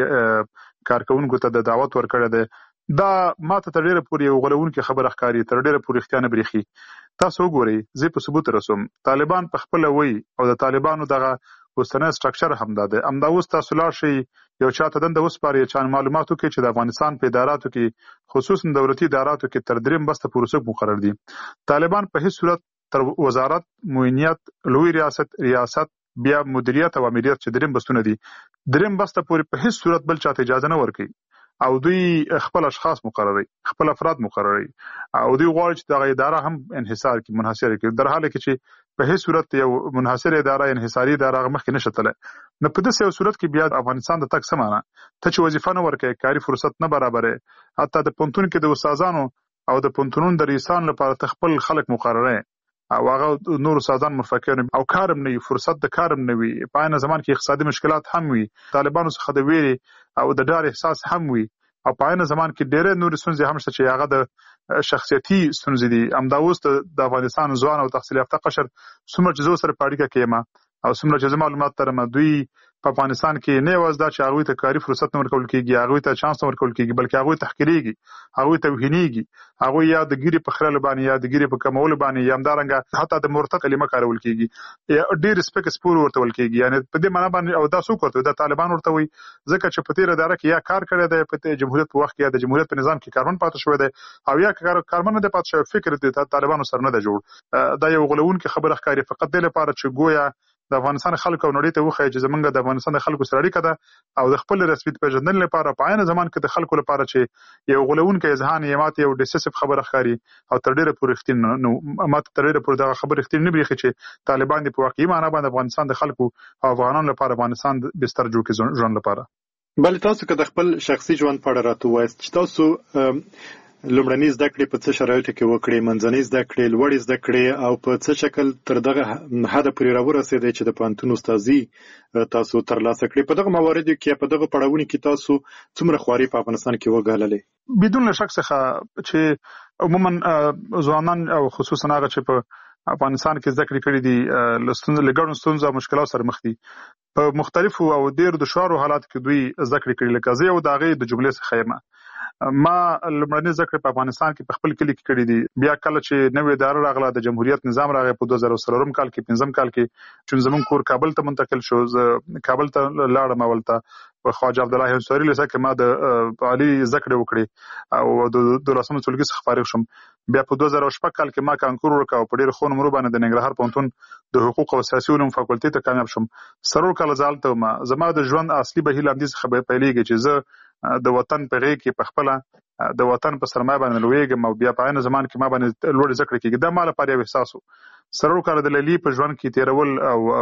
کارکونکو ته د دعوت ورکړی دی، دا ماته تر ډیره پورې یو غولونکې خبره ښکاري، تر ډیره پورې رښتیا نه بریښي. تاسو وګورئ، زه په ثبوت رسوم، طالبان په خپله وایي او د طالبانو دغه اوسنی سټرکچر همدا دی. همدا اوس تاسو لاړ شئ یو چاته دنده وسپارئ چې معلومات وکړي چې د افغانستان په اداراتو کې خصوصا دولتي اداراتو کې تر دریم بسته پورې څوک مقرر دي. طالبان په هیڅ صورت تر وزارت، معینیت، لوی ریاست، ریاست بیا مدیریت او امریت چې دریم بستونه دي دریم بسته پورې په هیڅ صورت بل چاته اجازه نه ورکوي او دوی خپل اشخاص مقرري، خپل افراد مقرري او دوی غواړي چې دغه اداره هم انحصار کې منحصر کړي، در حاله کې چې په هیڅ صورت یو منحصر اداره انحصاري اداره مخکې نشي تللی. نو په داسې یو صورت کې بیا افغانستان د تک څه معنی؟ ته چې وظیفه نه ورکوي، کاري فرصت نه برابرې، حتی د پوهنتون کې د استادانو او د پوهنتونونو د رییسانو لپاره ته خپل خلک مقرري او هغه نور استادان مرفقین او کارم نه وي، فرصت د کارم نه وي، په عین زمان کې اقتصادي مشکلات هم وي، طالبانو څخه د ویرې او د ډار احساس هم وي او په عین زمان کې ډېرې نورې ستونزې هم شته چې هغه د شخصیتي ستونزې دي. همدا اوس د افغانستان ځوان او تحصیل یافته قشر څومره چې زه سره په اړیکه کې یم او څومره چې زه معلومات لرم، دوی په افغانستان کې نه یوازې دا چې هغوی ته کاري فرصت نه ورکول کېږي، هغوی ته چانس نه ورکول کېږي، بلکې هغوی تحقیریږي، هغوی توهینېږي، هغوی یا د ګیرې په خرلو باندې یا د ګیرې په کمولو باندې یا همدارنګه حتی د مرتد کلمه کارول کېږي، ډېر سپک سپور ورته ویل کېږي. یعنې په دې معنا باندې او دا څوک ورته وایي؟ دا طالبان ورته وایي، ځکه چې په تېره اداره کې یا کار کړی دی په جمهوریت په وخت کې یا د جمهوریت په نظام کې کارمن پاتې شوی دی او یا کارمن نه دی پاتې شوی، فکر د طالبانو سره نه دی جوړ. دا یو غولونکې خبره ښکاري فقط دې لپاره چې گویا د افغانستان خلکو او نړۍ ته وښایي چې زمونږ د افغانستان د خلکو سره اړیکه ده او د خپل رسمیت پیژندنې لپاره په عین زمان کې د خلکو لپاره چې یو غولونکی اذهان یې ماته یو ډیسیسیف خبره ښکاري او تر ډېره پورې رښتینې نو ماته تر ډېره پورې دغه خبرې رښتینې نه برېښي چې طالبان دې په واقعي معنا باندې افغانستان د خلکو او افغانانو لپاره افغانستان بستر جوړ کړي ژوند لپاره. بل تاسو که د خپل شخصي ژوند په اړه راته ووایاست چې تاسو لومړنۍ زده کړې په څه شرایطو کې وکړې، منځنۍ زده کړې، لوړې زده کړې او په څه شکل تر دغه حده پورې راورسېدئ چې د پوهنتون استادي تاسو ترلاسه کړې؟ په دغه مواردو کې په دغه پړاوونو کې تاسو څومره خواري په افغانستان کې وګاللې؟ بدون له شک څخه چې عموما ځوانان او خصوصا هغه چې په افغانستان کې زده کړې کړې دي له ګڼو ستونزو او مشکلاتو سره مخ دي، په مختلفو او ډېرو دشوارو حالاتو کې دوی زده کړې کړي. لکه زه یو د هغې د جملې څخه یم، ما لومړنۍ زده کړې په افغانستان کې په خپل کلي کې کړې دي. بیا کله چې نوې اداره راغله، د جمهوریت نظام راغی په دوه زره څلورم کال کې، پنځم کال کې چې زموږ کور کابل ته منتقل شو، زه کابل ته لاړم اول ته په خواجه عبدالله انصاري لیسه کې ما د عالي زده کړې وکړې او د دولسم ټولګي څخه فارغ شوم. بیا په دوه زره شپږ کال کې ما کانکور وکړ او په ډېرو ښو نمرو باندې د ننګرهار پوهنتون د حقوق او سیاسي علومو فاکولټي ته کامیاب شوم. څلور کاله زه هلته وم. زما د ژوند اصلي بهیر همدې څخه پیلېږي چې زه د وطن په غېږ کې په خپله د وطن په سرمایه باندې لویږم او بیا په عین زمان کې ما باندې لوړې زده کړې کېږي. دا ما لپاره یو احساس و. څلور کاله د لیلي په ژوند کې تېرول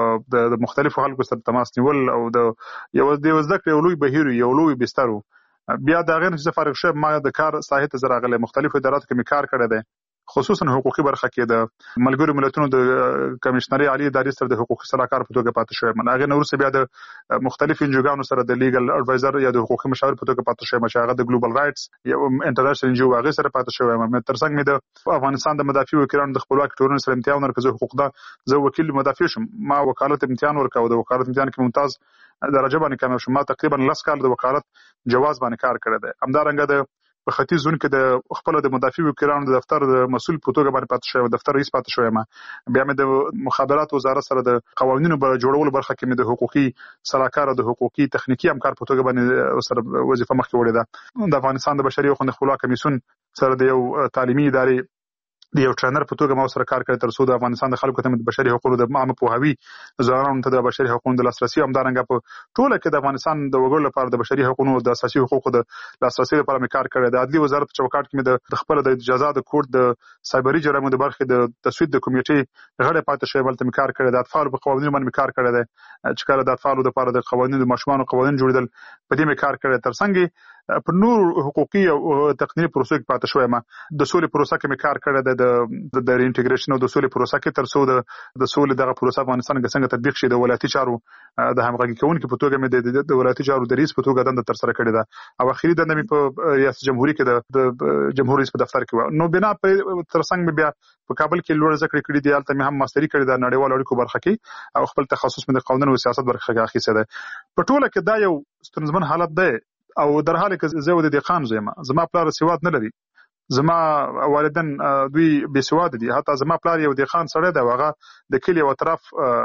او د مختلفو خلکو سره تماس نیول او د یو د زده کړې یو لوی بهیر یو لوی بستر و. بیا د هغې نه چې زه فارغ شوم، ما د کار ساحې ته زه راغلی، مختلفو اداراتو کې مې کار کړی دی، خصوصا حقوقي برخه کې د ملګرو ملتونو د کمشنري عالی ادارې سره د حقوقي صلاحکار په توګه پاتې شوم. هغې نه وروسته بیا د مختلفو انجوګانو سره د لیګل اډوایزر یا د حقوقي مشاور په توګه پاتې شوم چې هغه د ګلوبل رایټس یو انټرنیشنل انجو هغې سره پاتې شوم. تر څنګ مې د افغانستان د مدافع وکیلانو د خپلواکې ټولنې سره امتحان ورکړ، زه حقوق ده زه وکیل مدافع شوم. ما وکالت امتحان ورکړ او د وکالت امتحان کې ممتاز درجه باندې کامیاب شوم. ما تقریبا لس کال د وکالت جواز باندې کار کړی دی. همدارنګه د په ختیځ زون کې د خپل د مدافع وکیلانو د دفتر د مسؤل په توګه باندې پاتې شوی، دفتر رئیس پاتې شوی. ما بیا مې د مخابرات وزارت سره د قوانینو په جوړولو برخه کې مې د حقوقي سلاکار او د حقوقي تخنیکی همکار په توګه باندې سره وظیفه مخکې وړې ده. د افغانستان د بشري حقوقو خپلواک کمیسیون سره د یو تعلیمي ادارې د یو ټرینر په توګه ما سره کار کړی تر څو د افغانستان د خلکو ته د بشري حقوقو د عامه پوهاوي، ځوانانو ته د بشري حقوقو د لاسرسي، همدارنګه په ټوله کې د افغانستان د وګړو لپاره د بشري حقوقو د اساسي حقوقو د لاسرسي لپاره مې کار کړی. د عدلي وزارت په چوکاټ کې مې د خپل د جزا د کوډ د سایبري جرایمو د برخې د تصویب د کمیټې غړی پاتې شوی، بلته مې کار کړی. د اطفال په قوانینو باندې مې کار کړی دی چې کله د اطفالو لپاره د قوانینو د ماشومانو قوانین جوړیدل په دې مې کار کړی. ترڅنګ په نور حقوقي او تقنینی پروسو کې پاتې شوی. ما د سولې پروسه کې مې کار کړی دی، د انټیګریشن او د سولې پروسه کې تر څو د د سولې دغه پروسه افغانستان کې څنګه تطبیق شي، د ولایتي چارو د همغږي کوونکو په توګه مې د ولایتي چارو د رئیس په توګه دنده تر سره کړې ده، او اخیری دنده مې په ریاست جمهوریت کې د جمهور رئیس په دفتر کې و. نو بنا په ترڅنګ مې بیا په کابل کې لوړ زده کړې کړې دي، هلته مې هم ماستري کړې ده نړیوال اړیکو برخه کې، او خپل تخصص مې د قانون او سیاست برخه کې اخیستی دی. په ټوله کې دا یو ستونزمن حالت دی، او در حال کې زه د دهقان زویم، زما پلار سواد نه لري، زما والدین دوی بې سواده دي، حتی زما پلار یو دهقان سړی دی، هغه د کلي او اطراف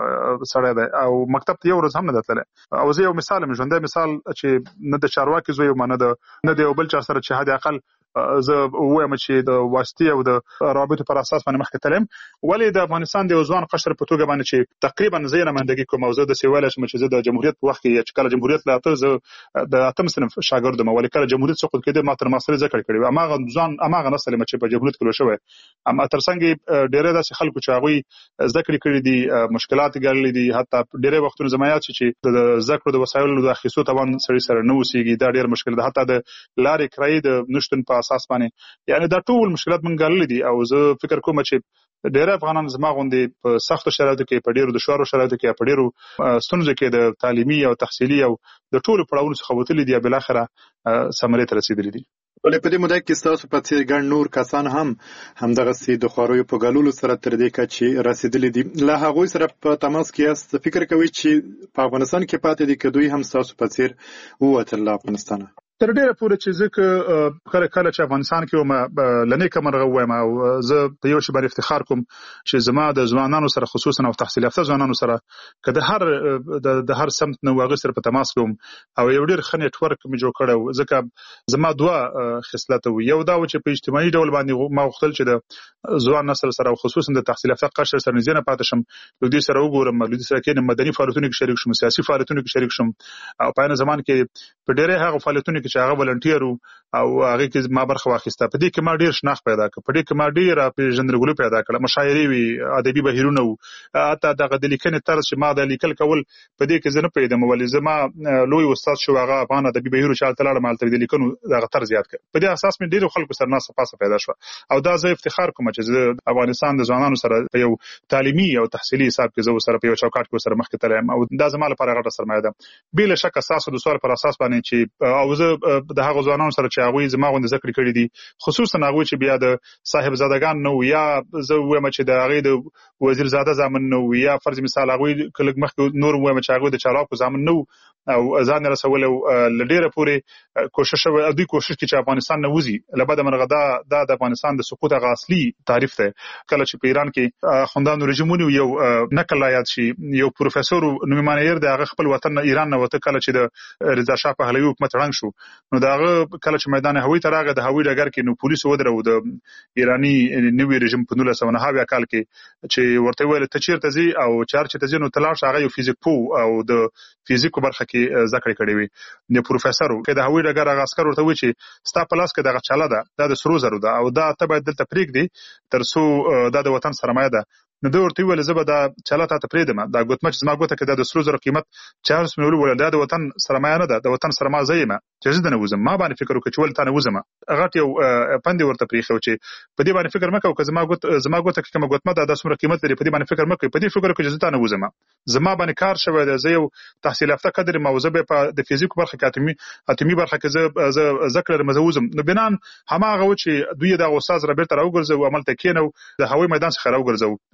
سړی دی او مکتب ته یو ورځ هم نه دی تللی. او زه یو مثال یم، ژوندی مثال، چې نه د چارواکي زوی یم، نه د نه د یو بل چا سره چې حد اقل زه وایم چې د واسطې او د رابطو پر اساس باندې مخکې تلم. ولې د افغانستان د یو ځوان قشر په توګه باندې چې تقریبا زه یې نمایندګي کوم، او زه داسې ویلی شم چې زه د جمهوریت په وخت کې چې کله جمهوریت لا ته زه د اتم صنف شاګرد یم، ولې کله جمهوریت سقوط کېده ما تر ماسترۍ زده کړې کړې وې. هماغه ځوان هماغه نسل یم چې په جمهوریت کې لوی شوی. اما ترڅنګ ډېری داسې خلکو چې هغوی زده کړې کړي دي، مشکلات یې ګاللي دي، حتی ډېری وختونه زما یاد شي چې د زده کړو د وسایلو د اخیستو توان سړي سره نه اوسېږي. دا ډېر مشکل ده، حتی د لارې کرایې د نشتون په اساس باندې، یعنی دا ټول مشکلات مونږ ګاللي دي. او زه فکر کوم چې ډېری افغانان زما غوندې په سختو شرایطو کې، په ډېرو دشوارو شرایطو کې، په ډېرو ستونزو کې د تعلیمي او تحصیلي او د ټولو پړاوونو څخه وتلي دي، بالاخره ثمرې ته رسېدلي دي. ولې په دې موده کې ستاسو په څېر ګڼ نور کسان هم همدغسې د خواریو په ګاللو سره تر دې کچې رسېدلي دي، له هغوی سره په تماس کې یاست؟ فکر کوئ چې په افغانستان کې پاتې دي که دوی هم ستاسو په څېر ووتل له افغانستانه؟ تر ډیره پورې چې زه کله کله چې افغانستان کې وم لنې کمرغه وایم، او زه په یو شی باندې افتخار کوم چې زما د ځوانانو سره، خصوصا او تحصیل یافته ځوانانو سره، که د هر د هر سمت نه هغوی سره په تماس کوم، او یو ډېر ښه نیټورک مې جوړ کړی و. ځکه زما دوه خصلته وو، یو دا و چې په اجتماعي ډول باندې ما غوښتل چې د ځوان نسل سره او خصوصا د تحصیل یافته قشر سره نږدې نه پاتې شم، له دوی سره وګورم، له دوی سره کېنم، مدني فعالیتونو کې شریک شم، سیاسي فعالیتونو کې شریک شم، او په عین زمان کې په ډېری هغه فعالیتونو کې چې هغه ولنټیر او هغه کې ما برخه واخیسته. په دې کې ما ډېر شناخت پیدا کړ، په دې کې ما ډېره پیژندګلوي پیدا کړه، مشاعرې وي، ادبي بهیرونه وو، حتی دغه د لیکنې طرز چې ما د لیکل کول په دې کې زه نه پوهېدم، ولې زما لوی استاد شو هغه افغان ادبي بهیرو چې هلته لاړم، هلته د لیکنو دغه طرز یاد کړ. په دې اساس مې ډېرو خلکو سره ناسته پاسته پیدا شوه، او دا زه افتخار کوم چې زه افغانستان د ځوانانو سره په یو تعلیمي او تحصیلي حساب کې زه ورسره په یو چوکاټ کې ورسره مخکې تللی یم، او دا زما لپاره غټه سرمایه ده. بې له شکه ستاسو د سوال پر اساس باندې چې او زه د هغو ځوانانو سره چې هغوی زما غوندې زده کړې کړي دي، خصوصا هغوی چې بیا د صاحبزادګان نه وو، یا زه ووایم چې د هغې د وزیرزاده زامن نه وو، یا فرض مثال هغوی که لږ مخکې نور ووایم چې هغوی د چارواکو زامن نه وو، او ځان یې رسولی و. له ډېره پورې کوشش شوی، دوی کوشش کړي چې افغانستان نه وځي. له بده مرغه دا دا د افغانستان د سقوط هغه اصلي تعریف دی. کله چې په ایران کې اخوندانو رژیم ونیو، یو نقل را یاد شي، یو پروفیسور نومي مانیر دی، هغه خپل وطن ایران نه وته کله چې د رضا شاه پهلوي حکومت ړنګ شو. نو د هغه کله چې میدان هوایي ته راغی، د هوایي ډګر کې نو پولیسو ودرو د ایراني نوي رژیم په نولس سوه نهه اویا کال کې، چې ورته ویل ته چېرته ځې، او چې هر چېرته ځې نو ته لاړ شه. هغه یو فزیک پوه او د فزیک په برخه کې زده کړې کړې وي، د پروفیسر و. که د هوایي ډګر هغه عسکر ورته وایي چې ستا په لاس کې دغه چاله ده، دا د سرو زرو ده، او دا ته باید دلته پرېږدې تر څو دا د وطن سرمایه ده. نو دوی ورته وویل زه به دا چاله تا ته پرېږدم، دا ګوتمه چې زما ګوته کې دا د سرو زرو قیمت چې هر څومره وویل دا د وطن سرمایه نه ده، د وطن سرمایه زه یم، چې زه دننه وځم. ما باندې فکر وکړه چې ولې تا نه وځم. غټ یو پند یې ورته پرېښی و چې په دې باندې فکر مه کوه، که زما زما ګوته کې کومه ګوتمه ده دا څومره قیمت لري، په دې باندې فکر مه کوئ، په دې فکر وکړئ چې زه تا نه وځم. زما باندې کار شوی دی، زه یو تحصیل یافته کدر یم، او زه بیا په د فزیکو برخه کې اتمي اتمي برخه کې زه زه زده کړه لرم، زه وځم. نو بنان هماغه و چې دوی دغه استاد را بېرته راوګرځوو، هملته کېنو، د هوایي میدان څخه راوګرځوو،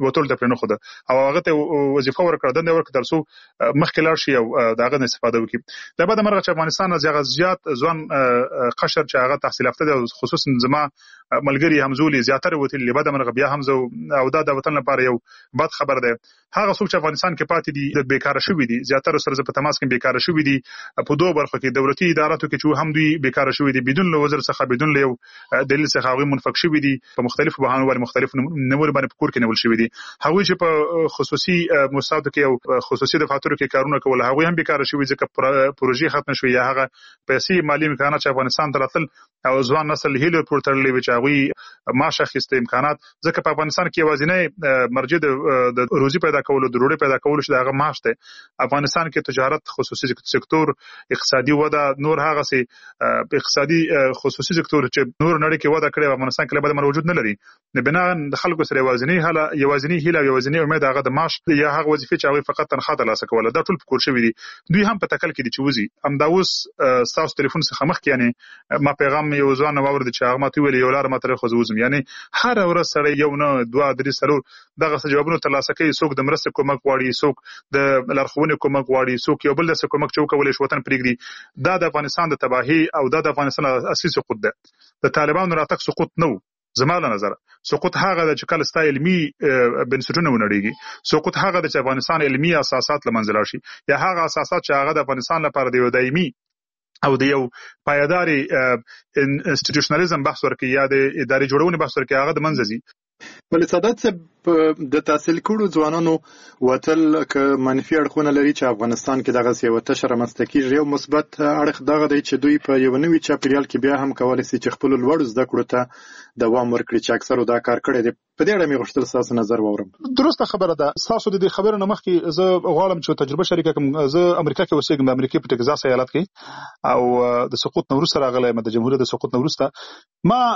وتول د پرنه خو ده او هغه ته وظیفه ورکړه دنده ورکړه ترڅو مخکې لاړ شي او داغه استفاده وکړي د بعد مرغه چې افغانستان از هغه زیات ځوان قشر چې هغه تحصیل یافته دي خصوصا زما ملګری همزولي زیاتره وتل له بعد مرغه بیا هم او دا د وطن لپاره یو بد خبر ده هغه څوک چې افغانستان کې پاتې دي د بیکاره شوی دي زیاتره سره په تماس کې بیکاره شوی دي په دوه برخو کې دولتي اداراتو کې چې هم دوی بیکاره شوی دي بدون له وزیر څخه بدون له دلیل څخه هغه منفک شوی دي په مختلفو بهانو باندې مختلف نمور باندې په کور کې نیول شوی دي هغه چې په خصوصي مؤسساتو کې او خصوصي دفاترو کې کارونه کول هغه هم بیکاره شوی ځکه پروژې ختم شوی یا هغه پیسې مالی امکانات چې افغانستان ته راتل او ځوان نسل هیله پورتړلې وچ هغه ماشه خسته امکانات ځکه په افغانستان کې وازینه مرجع د روزي پیدا کولو د ډوډۍ پیدا کولو چې دغه معاش ته افغانستان کې تجارت خصوصي سکتور اقتصادي وده نور هغه سي اقتصادي خصوصي سکتور چې نور نړۍ کې وده کړې افغانستان کې به موجود نه لري نه بنا د خلکو سره وازینه هله یوازینی هله یوازینی امید هغه د معاش یا هغه وظیفه چې هغه فقط تنخواه ترلاسه کوله دا ټول پکور شوی دي دوی هم په تکل کې دي چې وزي امداوس تاسو ټلیفون څخه مخ کې یعنی ما پیغام یو ځوان ورد چې هغه ماته ویل یو لار ماته خو زوزم یعنی هر ورځ سره یو نه دوه درې سلور دغه جوابونه ترلاسه کوي څوک د مرسته کومک واړي څوک د لارښوونې کومک واړي څوک یو بل څه کومک چوکولې شو وطن پرېږدي دا د افغانستان د تباہي او دا د افغانستان اساسي سقوط ده د طالبانو راتګ سقوط نو زماله نظر سقوط هغه د چکل ستا علمي بنسټونه ونړيږي سقوط هغه د افغانستان علمي اساسات لمنځل شي یا هغه اساسات چې هغه د افغانستان لپاره د دایمي او د یو پایداري انسټیټیوشنالیزم بحث ورکړي یا د اداري جوړونې بحث ورکړي هغه د منځزي ولې سادات صاحب د تحصیل کړو ځوانانو وتل ک منفي اړخونه لري چې افغانستان کې دغه سی وته شر مستقیږي یو مثبت اړخ دغه دی چې دوی په یو نوي چاپیریال کې بیا هم کولای شي چې خپل لوړ زده کړو ته دوام ورکړي چې اکثر دا کار کړی دی په دې اړه مې غوښتل تاسو نظر واورم درسته خبره ده تاسو د دې خبرو نه مخکې زه غواړم چې تجربه شریکه کوم زه امریکا کې اوسېږم د امریکا په ټکزاس ایالت کې او د سقوط نو وروسته راغلی د جمهوریت د سقوط نو وروسته ما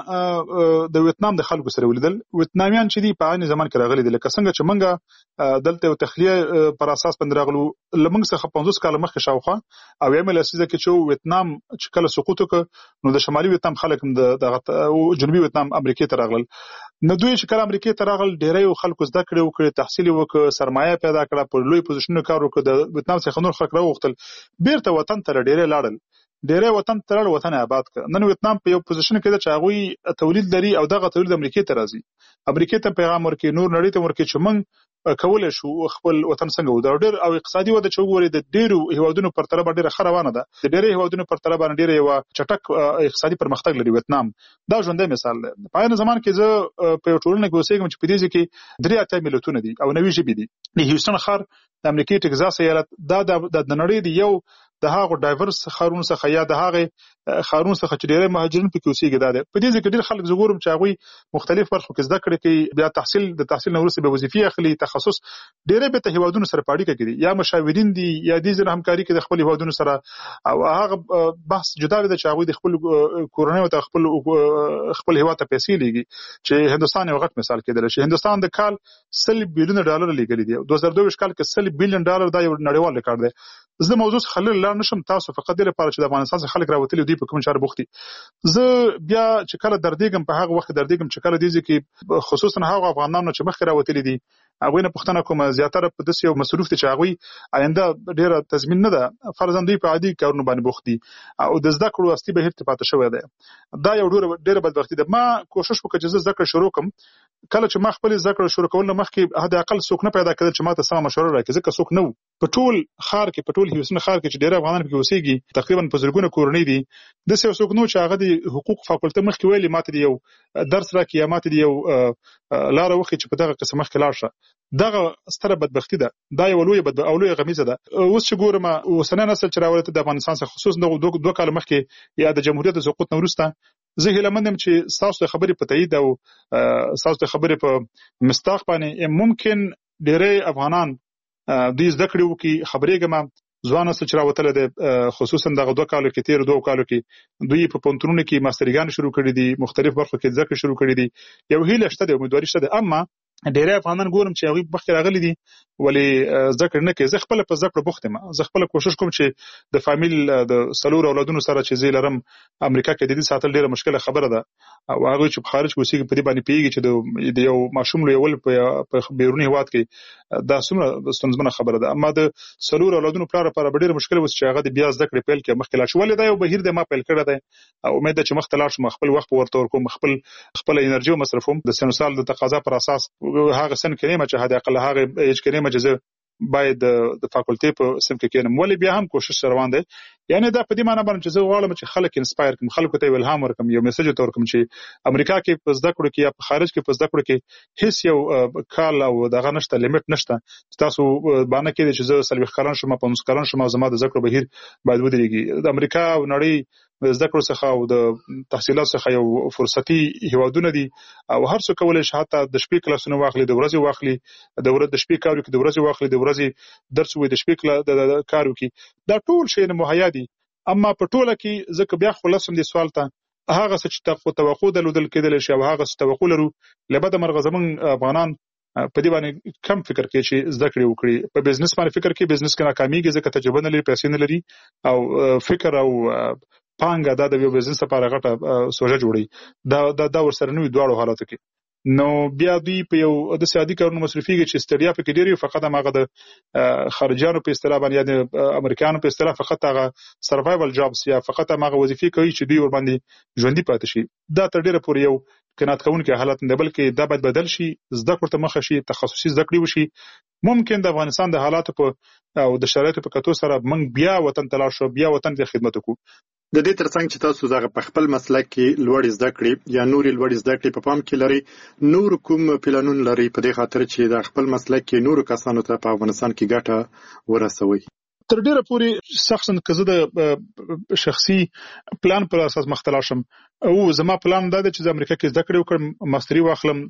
د ویتنام د خلکو سره ولیدل ویتنامیان چې دی په عین زمان کې راغلي دي لکه څنګه چې منګه دلته یو تخلیه پر اساس باندې راغلو لمنګ څخه پنځوس کال مخکې شاوخه او یم ال اسیزه کې چې ویتنام چې کله سقوط وکړ نو د شمالي ویتنام خلک هم د جنوبي ویتنام امریکا ته راغلل نو دوی چې کله امریکا ته راغل ډېرې خلکو زده کړې وکړي تحصیل وکړي سرمایه پیدا کړه په لوی پوزیشنونو کار وکړي د ویتنام څخه نور خلک راوغتل بیرته وطن ته ډېرې لاړل ډېرې وطن ته لاړ وطن آباد کړ نن ویتنام په یو پوزیشن کې ده چې هغه تولید لري او دغه تولید امریکا ته راځي امریکا ته پیغام ورکړي نور نړۍ ته ورکړي چې موږ کولای شو خپل وطن څنګه ودرو ډېر او اقتصادي وده چې وګوري د ډېرو هیوادونو پر تر باندې ډېره خروانه ده د ډېرو هیوادونو پر تر باندې ډېر یو چټک اقتصادي پرمختګ لري ویتنام دا ژوندۍ مثال ده په عین زمان کې زه په ټولنه کې اوسېږم چې په دې کې درې اتیا ملتونه دي او نوي ژبې دي د هیوستن ښار د امریکا ټکزاس ایالت دا د نړۍ دی یو د هغه ډایورس خارونو څخه یا د هغه خارونو څخه چې ډېر مهاجرین پکې اوسېږي دا ده په دې کې ډېر خلک زګورم چې هغه مختلف برخو کې زده کړې کوي بیا تحصیل د تحصیل نو وروسته به وظیفې اخلي تخصص ډېر به ته هیوادونو سره پاړی کوي یا مشاورین دي یا د ځین همکاري کوي د خپل هیوادونو سره او هغه بحث جدا دی چې هغه د خپل کورنۍ او خپل خپل هیواد ته پیسې لګي چې هندستان یو غټ مثال کېدل شي هندستان د کال سل بیلیون ډالر لګلي دي دوه زره دوه کال کې سل بیلیون ډالر دا یو نړیوال ریکارډ دی زه موضوع خلل لا نشم تاسو فقط د لپاره چې د افغانستان څخه خلک راوتلي دي په کوم چار بوختي زه بیا چې کله دردېګم په هغه وخت دردېګم چې کله دي چې خصوصا هغه افغانانو چې مخکې راوتلي دي هغه نه پښتنه کوم زیاتره په داسې یو مصروف دي چې هغه آینده ډیره تضمین نه ده فرضاً دوی په عادي کارونو باندې بوخت دي او د زده کړو اصلي بهیر ته پاتې شوی دی دا یو ډیره ډیره بدبختی ده ما کوشش وکړ چې زه زده کړه شروع کوم کله چې ما خپل زده کړه شروع کول نه مخکې هدا اقل څوک نه پیدا کړل چې ما ته سم مشوره راکړي ځکه څوک نو په ټول خار کې په ټول هیوستن خار کې چې ډیره افغانان پکې اوسېږي تقریبا په زرګونه کورنۍ دي د څه څوک نو چې هغه د حقوق فاکولټه مخکې ویلي ماته دی یو درس راکړي یا ماته دی یو لار وخت چې په دغه قسم مخکې لاړ شه دغه ستره بدبختی ده دا یو لوی بد او لوی غمیزه ده اوس چې ګورم اوسنۍ نسل چې راولته د افغانستان څخه خصوصا د دوه دوه کال مخکې یا د جمهوریت د سقوط نه وروسته زه هیله مندم چې تاسو خبرې په تایید او تاسو خبرې په مستاق باندې ممکن ډېرې افغانان دوی زده کړې وکړي خبرې ګم ځوان سره چې راوتل دي خصوصا دغه دوه کالو کې تیر دوه کالو کې دوی په پونتونو کې ماسترګان شروع کړي دي مختلف برخو کې ذکر شروع کړي دي یو هیله شته د امیدواري شته اما ډېری افغانان ګورم چې هغوی مخکې راغلي دي ولې زده کړې نه کوي. زه خپله په زده کړو بوخت یم. زه خپله کوشش کوم چې د فامیل د څلورو اولادونو سره چې زه لرم امریکا کې د دې ساتل ډېره مشکله خبره ده او هغوی چې په خارج کې اوسېږي په دې باندې پوهېږي چې د یو ماشوم لویول په بیروني هېواد کې دا څومره ستونزمنه خبره ده. اما د څلورو اولادونو پلار لپاره به ډېره مشکله اوس چې هغه د بیا زده کړې پیل کړي مخکې لاړ شي. ولې دا یو بهیر دی ما پیل کړی دی او امید ده چې مخته لاړ شم خپل وخت ورته ورکوم خپل خپله انرژي ومصرفوم د سن سال د تقاضا پر اساس هغه سن کې نه چې حد اقل هغه ایج کې نه چې زه باید د فاکولټي په سم کې کېنم. ولې بیا هم کوشش روان دی. یعنی دا په دې معنی باندې چې زه غواړم چې خلک انسپایر کړم خلکو ته الهام ورکړم یو میسج ورته ورکړم چې امریکا کې په زده کړو کې یا په خارج کې په زده کړو کې هیڅ یو کال او دغه نشته لیمټ نشته چې تاسو باندې کې چې زه څلوېښت کلن شم پنځوس کلن شم زما د زده کړو بهیر باید ودرېږي. د امریکا او نړۍ د زده کړو څخه او د تحصیلات څخه یو فرصتي هیوادونه دي او هر څوک کولی شي حتی د شپې کلاسونه واخلي د ورځې واخلي د ورځې د شپې کار وکړي د ورځې واخلي د ورځې درس وي د شپې کار وکړي. دا ټول شیان مهیا دي. اما په ټوله کې زه که بیا خلاصم دې سوال ته هغه څه چې توقع درلودل کېدلی شي او هغه څه توقع لرو له بده مرغه زموږ افغانان په دې باندې کم فکر کوي چې زده کړې وکړي. په بزنس باندې فکر کوي بزنس کې ناکامېږي ځکه تجربه نه لري پیسې نه لري او فکر او پانګه دا د یو بزنس لپاره غټه سوژه جوړوي. دا دا ورسره نه وي دواړو حالاتو کې. نو بیا دوی په یو داسې عادي کارونو مصرفېږي چې ستړیا پکې ډېر وي فقط هماغه د خارجیانو په اصطلاح باندې یا د امریکایانو په اصطلاح فقط هغه سروایول جابس یا فقط هماغه وظیفې کوي چې دوی ورباندې ژوندي پاتې شي. دا تر ډېره پورې یو قناعت کوونکی حالت نه دی بلکې دا باید بدل شي زده کړو ته مخه شي تخصصي زده کړې وشي. ممکن د افغانستان د حالاتو په او د شرایطو په کتو سره موږ بیا وطن ته لاړ شو بیا وطن ته خدمت وکړو. د دې ترڅنګ چې تاسو زغه په خپل مسلک کې لوړ زده کړې یا نوري لوړ زده کړې په پام کې لري نور کوم پلانونه لري په دې خاطر چې د خپل مسلک کې نور کسانو ته په افغانستان کې ګټه ورسوي؟ تر ډیره پورې شخصا که زه د شخصي پلان پر اساس مخته لاړ شم او زما پلان دا دی چې د امریکا کې زده کړې وکړم ماستري واخلم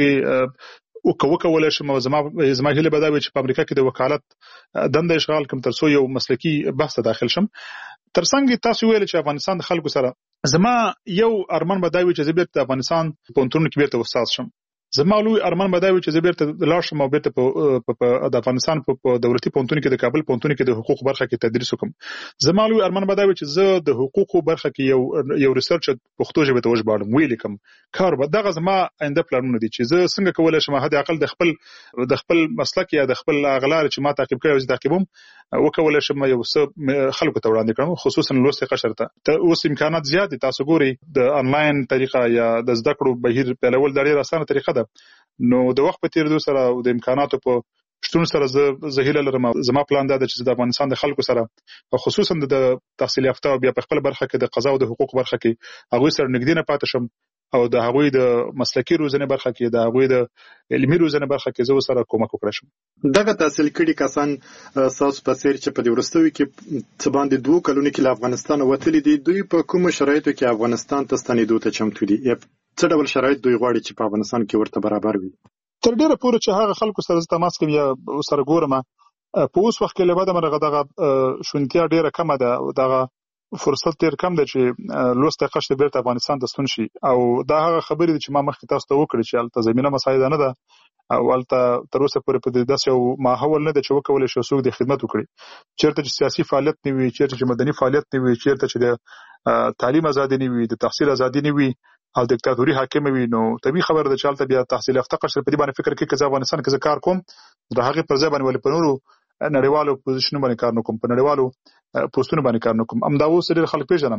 ترڅنګ وکولای شم زما زما هیله به دا وي چې په امریکا کې د وکالت دنده اشغال کوم تر څو یو مسلکي بحث ته داخل شم. ترڅنګ تاسو ویل چې افغانستان د خلکو سره زما یو ارمان به دا وي چې زه بیرته د افغانستان په پوهنتون کې بیرته استاد شم. زما لوی ارمان به دا وي چې زه بیرته لاړ شم او بیرته په د افغانستان په دولتي پوهنتون کې د کابل پوهنتون کې د حقوق برخه کې تدریس وکم. زما لوی ارمان به دا وي چې زه د حقوق برخه کې یو یو ریسرچ پښتو ژبه ته وژباړم ویل کوم کار به دغه زما آینده پلانونه دي چې زه څنګه کولای شم حد اقل د خپل د خپل مسلک یا د خپل اغلار چې ما تعقیب کړی او تعقیبوم وکولای شم یو څه خلکو ته وړاندې کړم خصوصا لوستي قشر ته. اوس امکانات زیات دي تاسو ګوري د انلاین طریقه یا د زده کړو بهیر پیلول د ډېر اسانه طریقه ده. نو د وخت په تیریدو سره او د امکاناتو په شتون سره زه زه هیله لرم زما پلان دا دی چې د افغانستان د خلکو سره او خصوصا د تحصیل یافته او بیا په خپل برخه کې د قضا او د حقوق برخه کې هغوی سره نږدې نه پاتې شم او د هغوی د مسلکي روزنې برخه کې د هغوی د علمي روزنې برخه کې زه سره کومک وکړم شم. دغه تحصیل کړي کسان تاسو په سیر چې په دې ورستوي کې څه باندې دوه کلونه کې له افغانستان وتلي دي دوی په کوم شرایطو کې افغانستان ته ستنېدو ته چمتو دي څه ډول شرایط دوی غواړي چې په افغانستان کې ورته برابر وي؟ تر ډیره پورې چې هغه خلکو سره تماس کوم یا سره ګورم په اوس وخت کې له بده مرغه دغه شونتیا ډیره کمه ده او دغه فرصت ډیر کم دی چې لوسته قشته بیرته افغانستان ته ستون شي او دا هغه خبرې دي چې ما مخکې تاسو ته وکړې چې البته زمينه مساعده نه ده او البته تر اوسه پورې په داسې یو ماحول نه ده چې وکولای شي څوک د خدمت وکړي. چیرته چې سیاسي فعالیت نه وي چیرته چې مدني فعالیت نه وي چیرته چې د تعلیم ازادي نه وي د تحصیل ازادي نه وي او دیکتاتوري حاکم وي نو طبيعي خبره ده چې البته بیا تحصیل یافته قشر په دې باندې فکر کوي چې افغانستان کې کار کوم د هغه پر ځای باندې ولې په نورو نړیوالو پوزیشنونو باندې کار نکوم په نړیوالو پوسټونو باندې کار نکوم. ام دا اوس ډېر خلک پیژنم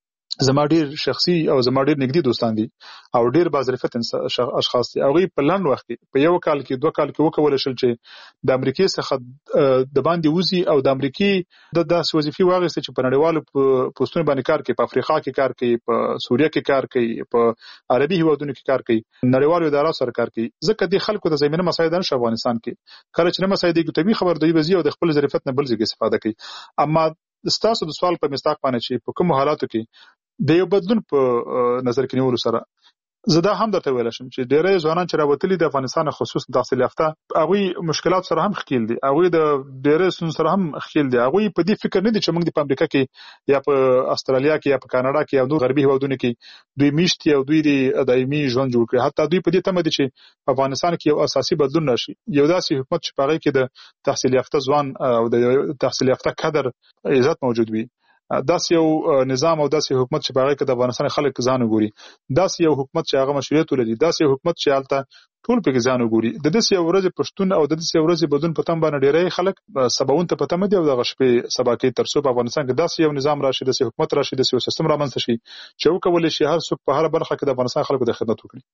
زما ډېر شخصي او زما ډېر نږدې دوستان دي او ډېر باظرفت اشخاص دي. هغوی په لنډ وخت کې په یو کال کې دوه کال کې وکولای شول چې د امریکای څخه د باندې وزي او د امریکای د داسې وظیفې واغېستې چې په نړیوالو پوسټونو باندې کار کوي په افریقا کې کار کوي په سوریه کې کار کوي په عربي هیوادونو کې کار کوي نړیوالو ادارو سره کار کوي. ځکه د خلکو د زمينه مساعده نشه افغانستان کې کله چې نه مساعده کې طبيعي خبر دی وزي او د خپل ظرفیت نه بل ځای استفاده کوي. اما ستاسو د سوال په مستاق باندې چې په کوم حالاتو کې د یو بدلون په نظر کې نیولو سره زه دا هم درته ویل شم چې ډېری ځوانان چې راوتلي د افغانستان خصوصا تحصیل یافته هغوی مشکلات سره هم ښکیل دي، هغوی د ډېری ستونزو سره هم ښکیل دي. هغوی په دې فکر نه دي چې موږ د په امریکا کې یا په استرالیا کې یا په کاناډا کې یا نور غربي هېوادونو کې دوی میشت او دوی د دایمي ژوند جوړ کړي. حتی دوی په دې تمه دي چې په افغانستان کې یو اساسي بدلون راشي، یو داسې حکومت چې په هغې کې د تحصیل یافته ځوان او د تحصیل یافته کدر عزت موجود وي. داسې یو نظام او داسې حکومت چې په هغې کې د افغانستان خلک ځان وګوري، داسې یو حکومت چې هغه مشروعیت ولري، داسې حکومت چې هلته ټول پکې ځان وګوري. د داسې یو ورځې پښتون او د داسې یو ورځې بدلون په تمه باندې ډېری خلک سباوون ته په تمه دي او دغه شپې سبا کوي تر څو په افغانستان کې داسې یو نظام راشي، داسې حکومت راشي، داسې یو سیستم رامنځته شي چې وکولی شي هر څوک په هره برخه کې د افغانستان خلکو د خدمت وکړي.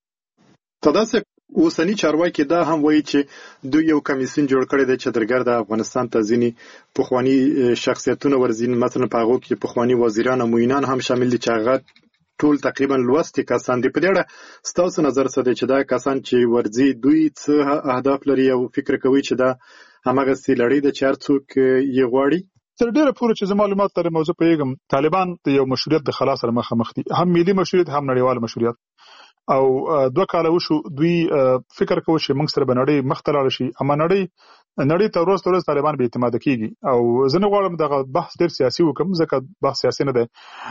تداسې اوسنی چارواکي دا هم وایي چې دوی یو کمیسیون جوړ کړی دی چې درګرد افغانستان ته ځینې پخواني شخصیتونه ورځي، مثلا په هغو کې پخواني وزیران او معینان هم شامل دي چې هغه ټول تقریبا لوستي کسان دي. په دې اړه ستاسو نظر څه دی چې دا کسان چې ورځي دوی څه اهداف لري او فکر کوي چې دا هماغسې لړۍ ده چې هر څوک یې غواړي؟ تر ډېره پورې چې زه معلومات لرم او زه پوهېږم طالبان د یو مشروعیت د خلا سره مخامخ دي، هم ملي مشروعیت هم نړیوال مشروعیت. او دوه کاله وشو دوی فکر کوي چې موږ سره به نړۍ مخ ته لاړه شي، اما نړۍ نړۍ ته ورځ تر ورځ طالبان بې اعتماده کېږي. او زه نه غواړم دغه بحث ډېر سیاسي وکړم ځکه بحث سیاسي نه دی،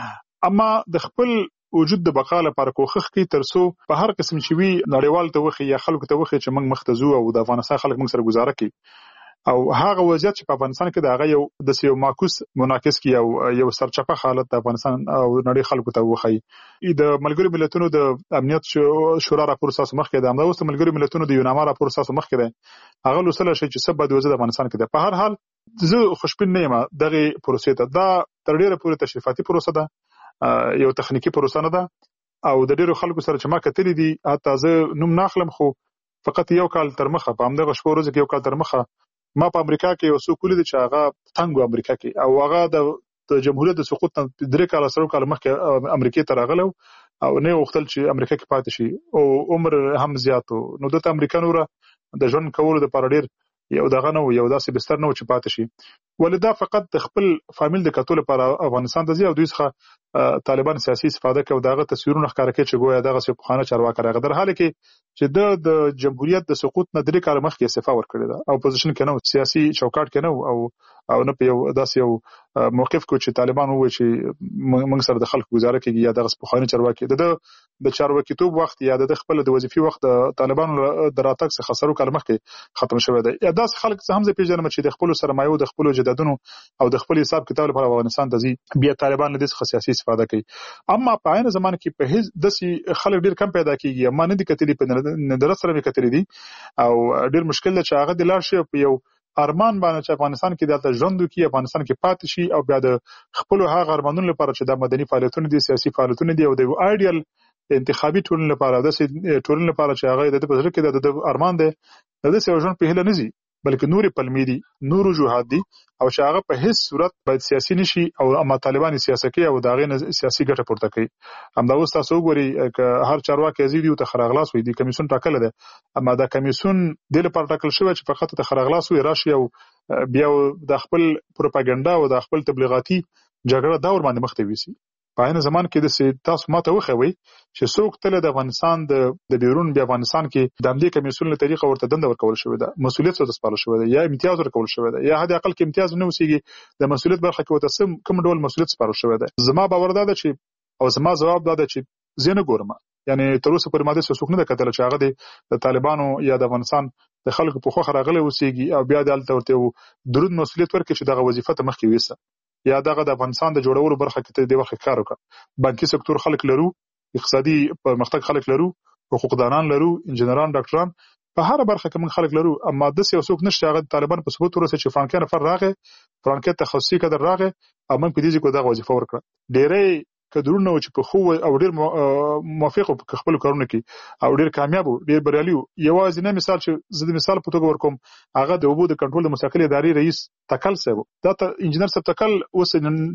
اما د خپل وجود د بقا لپاره کوښښ کوي تر څو په هر قسم چې وي نړیوال ته وښیي یا خلکو ته وښیي چې موږ مخ ته ځو او د افغانستان خلک موږ سره ګزاره کوي. او هغه وضعیت چې په افغانستان کې د هغه یو داسې یو معکوس منعکس کی او یو سرچپه حالت د افغانستان او نړۍ خلکو ته وښیي. د ملګرو ملتونو د امنیت شورا راپور ساسو مخکې ده، همدا اوس د ملګرو ملتونو د یوناما راپور ساسو مخکې ده، هغه لوستلی شي چې څه بد وضع د افغانستان کې ده. په هر حال زه خوشبین نه یم دغې پروسې ته. دا تر ډېره پورې تشریفاتي پروسه ده، یو تخنیکي پروسه نه ده. او د ډېرو خلکو سره چې ما کتلي دي، حتی زه نوم نه اخلم خو فقط یو کال تر مخه په همدغه شپو ورځو کې یو کال تر مخه ما په امریکا کې یو څوک ولید چې هغه تنګ امریکا کې او هغه د جمهوریت د سقوط نه درې کاله سره کال مخکې امریکا ته راغلی او نه غوښتل چې امریکا کې پاتې شي او عمر هم زیات و. نو دلته امریکا نوره د ژوند کولو دپاره ډېر یو دغه نه و، یو داسې بستر نه و چې پاتې شي. ولې دا فقط د خپل فامیل د کتو لپاره افغانستان ته ځي او دوی څخه طالبان سیاسي استفاده کوي او د هغه تصویرونه ښکاره کوي چې ګویا دغسې پخوانه چارواکی راغی، در حاله کې چې د د جمهوریت د سقوط نه درې کاله مخکې استعفا ورکړې ده. اپوزیشن کې نه و، سیاسي چوکاټ کې نه و او او نه په یو داسې یو موقف کې چې طالبان ووایي چې موږ سره د خلکو ګزاره کېږي یا دغسې پخواني چارواکي د د چارواکیتوب وخت یا د خپل د وظیفي وخت د طالبانو د راتګ څخه سرو کاله مخکې ختم شوی دی. یا داسې خلک څه هم زه پېژنم چې د خپلو سرمایو د خپلو جدادونو او د خپل حساب کتاب لپاره افغانستان ته ځي، بیا طالبان له دې څخه سیاسي استفاده کوي. اما په عین زمانه کې په هیڅ داسې خلک ډېر کم پیدا کېږي، اما نه دي کتلي، په ندرت سره مې کتلي دي او ډېر مشکل ده چې هغه د لاړ شي په یو ارمان باندې چې افغانستان کې دلته ژوند وکړي، افغانستان کې پاتې شي او بیا د خپلو هغه ارمانونو لپاره چې دا مدني فعالیتونه دي، سیاسي فعالیتونه دي او د یو آیډیل انتخابي ټولنې لپاره داسې ټولنې لپاره چې هغه د ده په زړه کې د ارمان دی، د داسې یو ژوند په هیله نه ځي، بلکې نورې پلمې دي، نور وجوهات دي او چې هغه په هیڅ صورت باید سیاسي نشي او اما طالبان یې سیاسي کوي او د هغې نه سیاسي ګټه پورته کوي. همدا اوس تاسو وګورئ که هر چارواکی ځي دوی ته ښه راغلاست وایي، د کمیسیون ټاکلی دی، اما دا کمیسیون دې لپاره ټاکل شوی چې فقط ته ښه راغلاست وایي، راشي او بیا د خپل پروپاګنډا او د خپل تبلیغاتي جګړه دا ورباندې مخ ته یوسي. په عین زمان کې داسې تاسو ماته وښوئ چې څوک تله د افغانستان د بیرون بیا افغانستان کې د همدې کمیسیون له طریقه ورته دنده ورکول شوې ده، مسؤلیت ورته سپارل شوی ده یا امتیاز ورکول شوی ده، یا حد اقل کې امتیاز نه اوسېږي، د مسؤلیت برخه کې ورته کوم ډول مسؤلیت سپارل شوی ده. زما باور دا ده چې او زما ځواب دا ده چې زه نه ګورم، یعنې تر اوسه پورې ما داسې څوک نه ده کتلی چې هغه د طالبانو یا د افغانستان د خلکو په خوښه راغلی اوسېږي او بیا دلته ورته یو درود مسؤلیت ورکړي چې دغه وظیفه ته مخکې یوسه یا دغه د افغانستان د جوړولو برخه کې ته د وخت کار وکړه. بانکي سکتور خلک لرو، اقتصادي پرمختګ خلک لرو، حقوقدانان لرو، انجنیران، ډاکټران، په هر برخه کې موږ خلک لرو، اما داسې یو څوک نشته هغه طالبان په ثبوت ورسوي چې فلانکی نفر راغی، فلانکی تخصصي کدر راغی او موږ په دې ځای کې دغه وظیفه ورکړه. ډېری کدرونه و چې په خو او ډېر موافق وو په خپلو کارونو کې او ډېر کامیاب وو، ډېر بریالي وو. یوازینی مثال چې زه د مثال په توګه ورکوم هغه د اوبو د کنټرول د مستقلې ادارې رئیس تکل صاحب، دا انجینر صاحب تکل اوس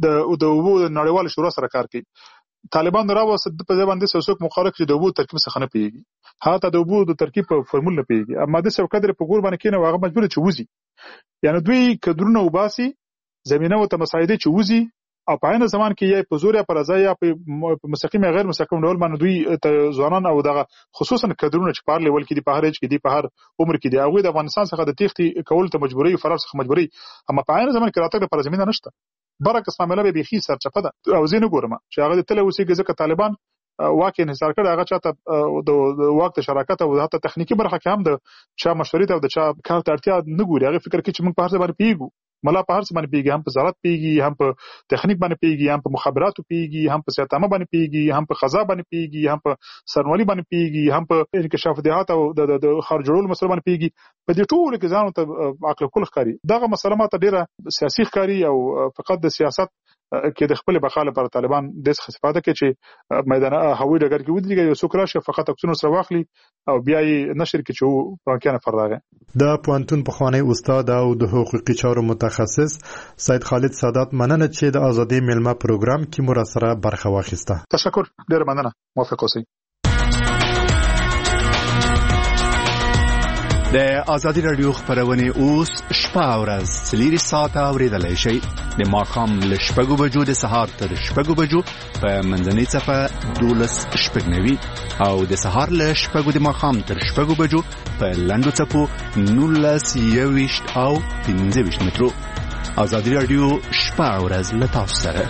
د اوبو د نړیوالې شورا سره کار کوي. طالبان راوست په ځای باندې څوک مخالف چې د اوبو ترکیب څخه نه پیږي، حتی د اوبو د ترکیب په فرمول نه پیږي، اما د څو قدر په ګور باندې کېنه هغه مجبور چې وځي. یعنی دوی کدرونه وباسي، زمينه او ته مساعده چې وځي او په عین زمان کې یې په زور یا په رضا یا په مستقیم یا غیر مستقیم ډول باندې دوی ځوانان او دغه خصوصا کډرونه چې په هر لیول کې دي په هر ایج کې دي په هر عمر کې دي هغوی د افغانستان څخه د تېښتې کولو ته مجبوري فرار څخه مجبوري اما په عین زمان کې راتګ لپاره زمینه نشته. برعکس معامله به بیخي سرچپه ده او زه نه ګورم چې هغه د تل اوسېږي ځکه طالبان واقع انحصار کړی هغه چاته د واک د شراکت او حتی تخنیکی برخه کې هم د چا مشورې ته او د چا کار ته اړتیا نه ګوري. هغه فکر کوي چې موږ په هر ځای باندې پیږو ملا په هر څه باندې پیږي هم په زراعت پیږي هم په تخنیک باندې پیږي هم په مخابراتو پیږي هم په سیاستامه باندې پیږي هم په قضا باندې پیږي هم په سرنوالي باندې پیږي هم په انکشاف دهات او د خار جوړولو مسله باندې پیږي. په دې ټولو کې ځان ته عقل کول ښکاري. دغه مسله ماته ډیره سیاسي ښکاري او فقط د سیاست کې د خپل بقا لپاره طالبان د څه استفاده کوي چې میدان هوایي ډګر کې ودرېږي یو څوک راشي فقط عکسونه سره واخلي او بیا یې نشر کړي چې پرانکیانه فرراغه. د پوهنتون پخوانی استاد او د حقوقي چارو متخصص سید خالد سادات مننه چې د ازادي میلمه پروګرام کې مو سره برخه واخیسته. تشکر ډیر مننه. موافق اوسئ. د ازادي رادیو خبرونه اوس شپه او ورځ څلور ساعته اوریدلای شئ. د ماښام له شپږو بجو د سهار تر شپږو بجو په منځنۍ صفه دولس شپږنوي او د سهار له شپږو د ماښام تر شپږو بجو په لنډو څپو نولس یوویشت او پنځه ویشت مترو. ازادي رادیو شپه او ورځ له تاسو سره.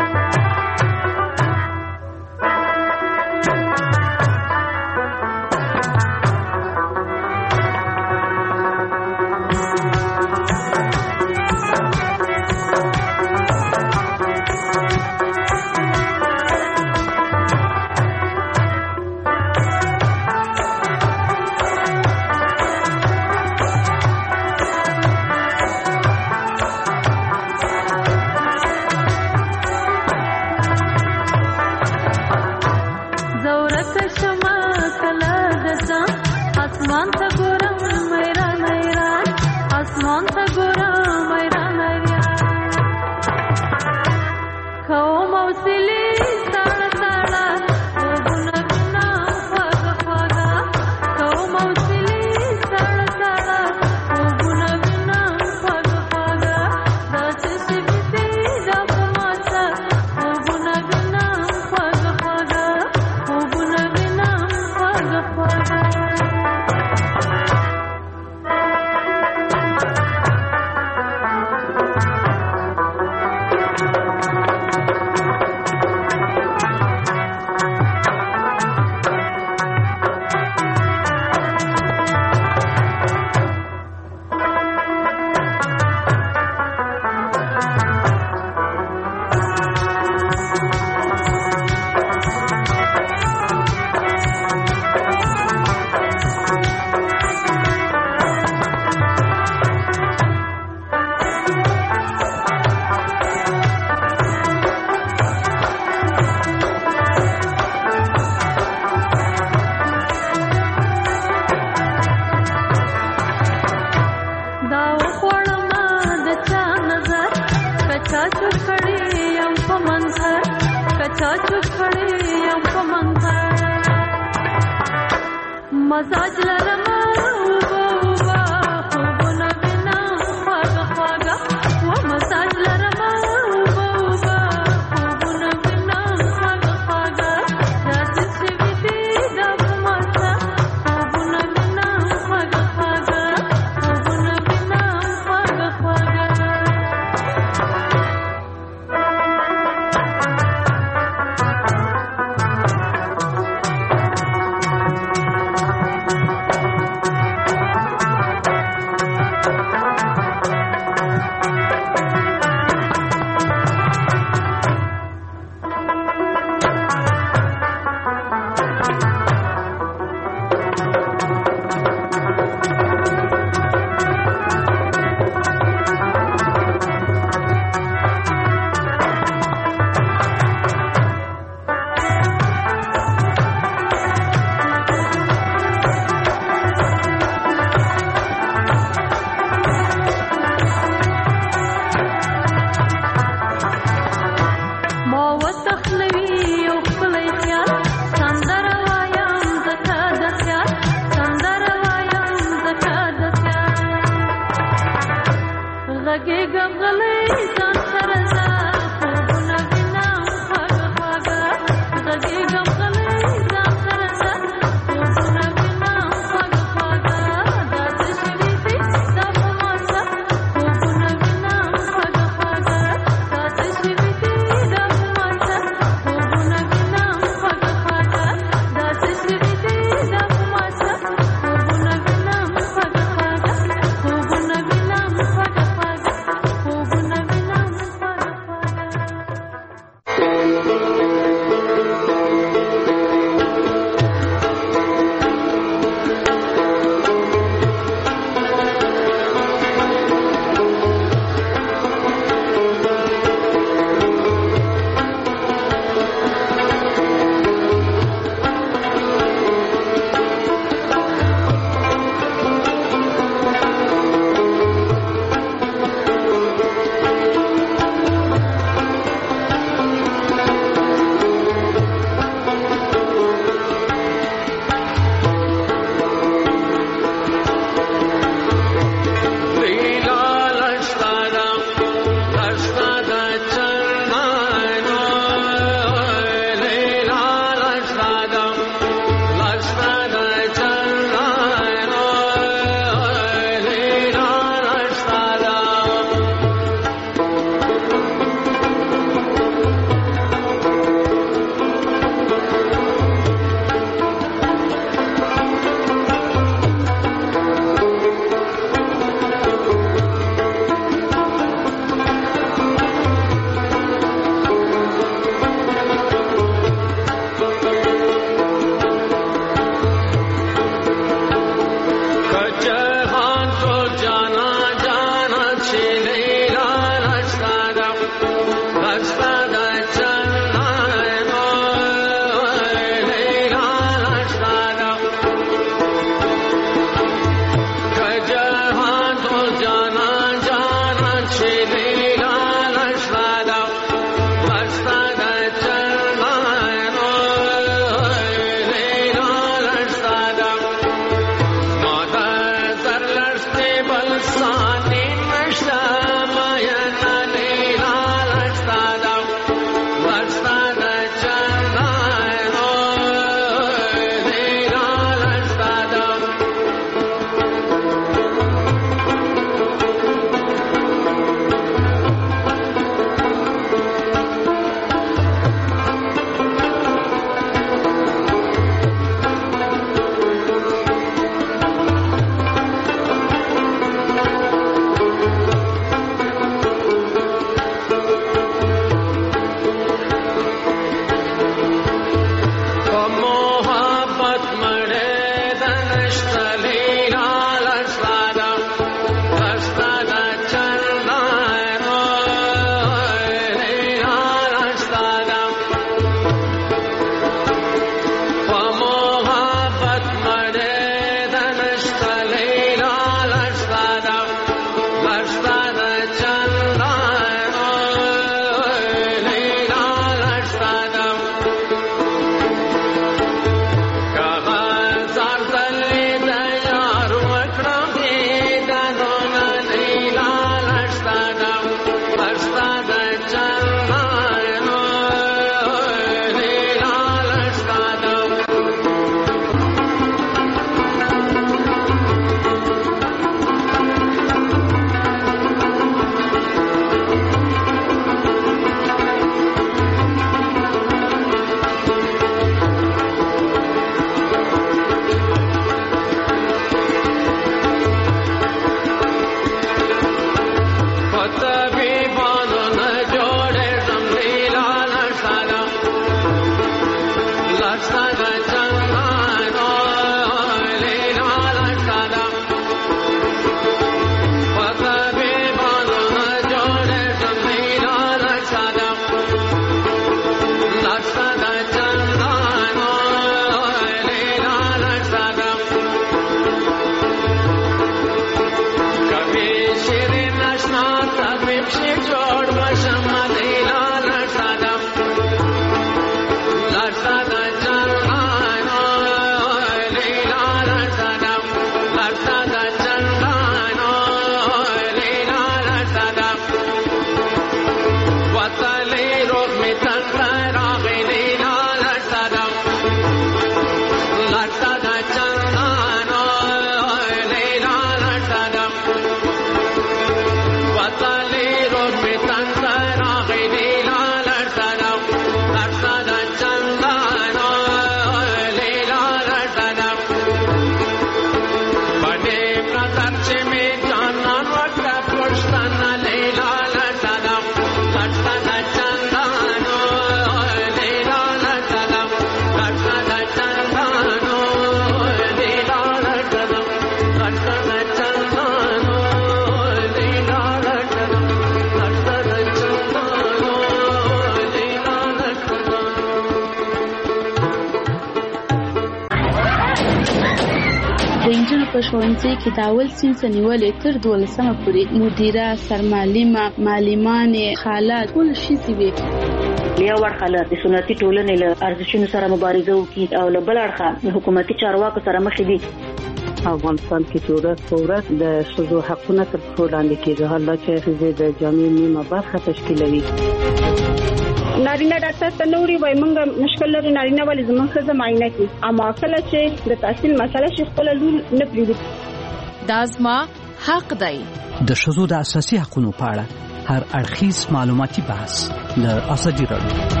په ښوونځي کې د اول صنف نیولې تر دولسمه پورې مدیره، سرمعلمه، معلمانې، خالات ټول ښځې وي. یو اړخ له سنتي ټولنې له ارزښتونو سره مبارزه وکړي او له بل اړخه حکومتي چارواکو سره مخ دي. افغانستان کې چې ورځ په ورځ د ښځو حقونه تر پښو لاندې کېږي، حالا چې ښځې د جامع نیمه برخه تشکیلوي. نارینه ډاکټر ته نوري وای مونږ مشکل لري نارینه ولې زموږ ښځه معاینه کوي، اما کله چې د تحصیل مسله شي خپل لور نه پریږدي. دا زما حق دی. د ښځو د اساسي حقوقو په اړه هر اړخیز معلوماتي بحث د ازادي راډیو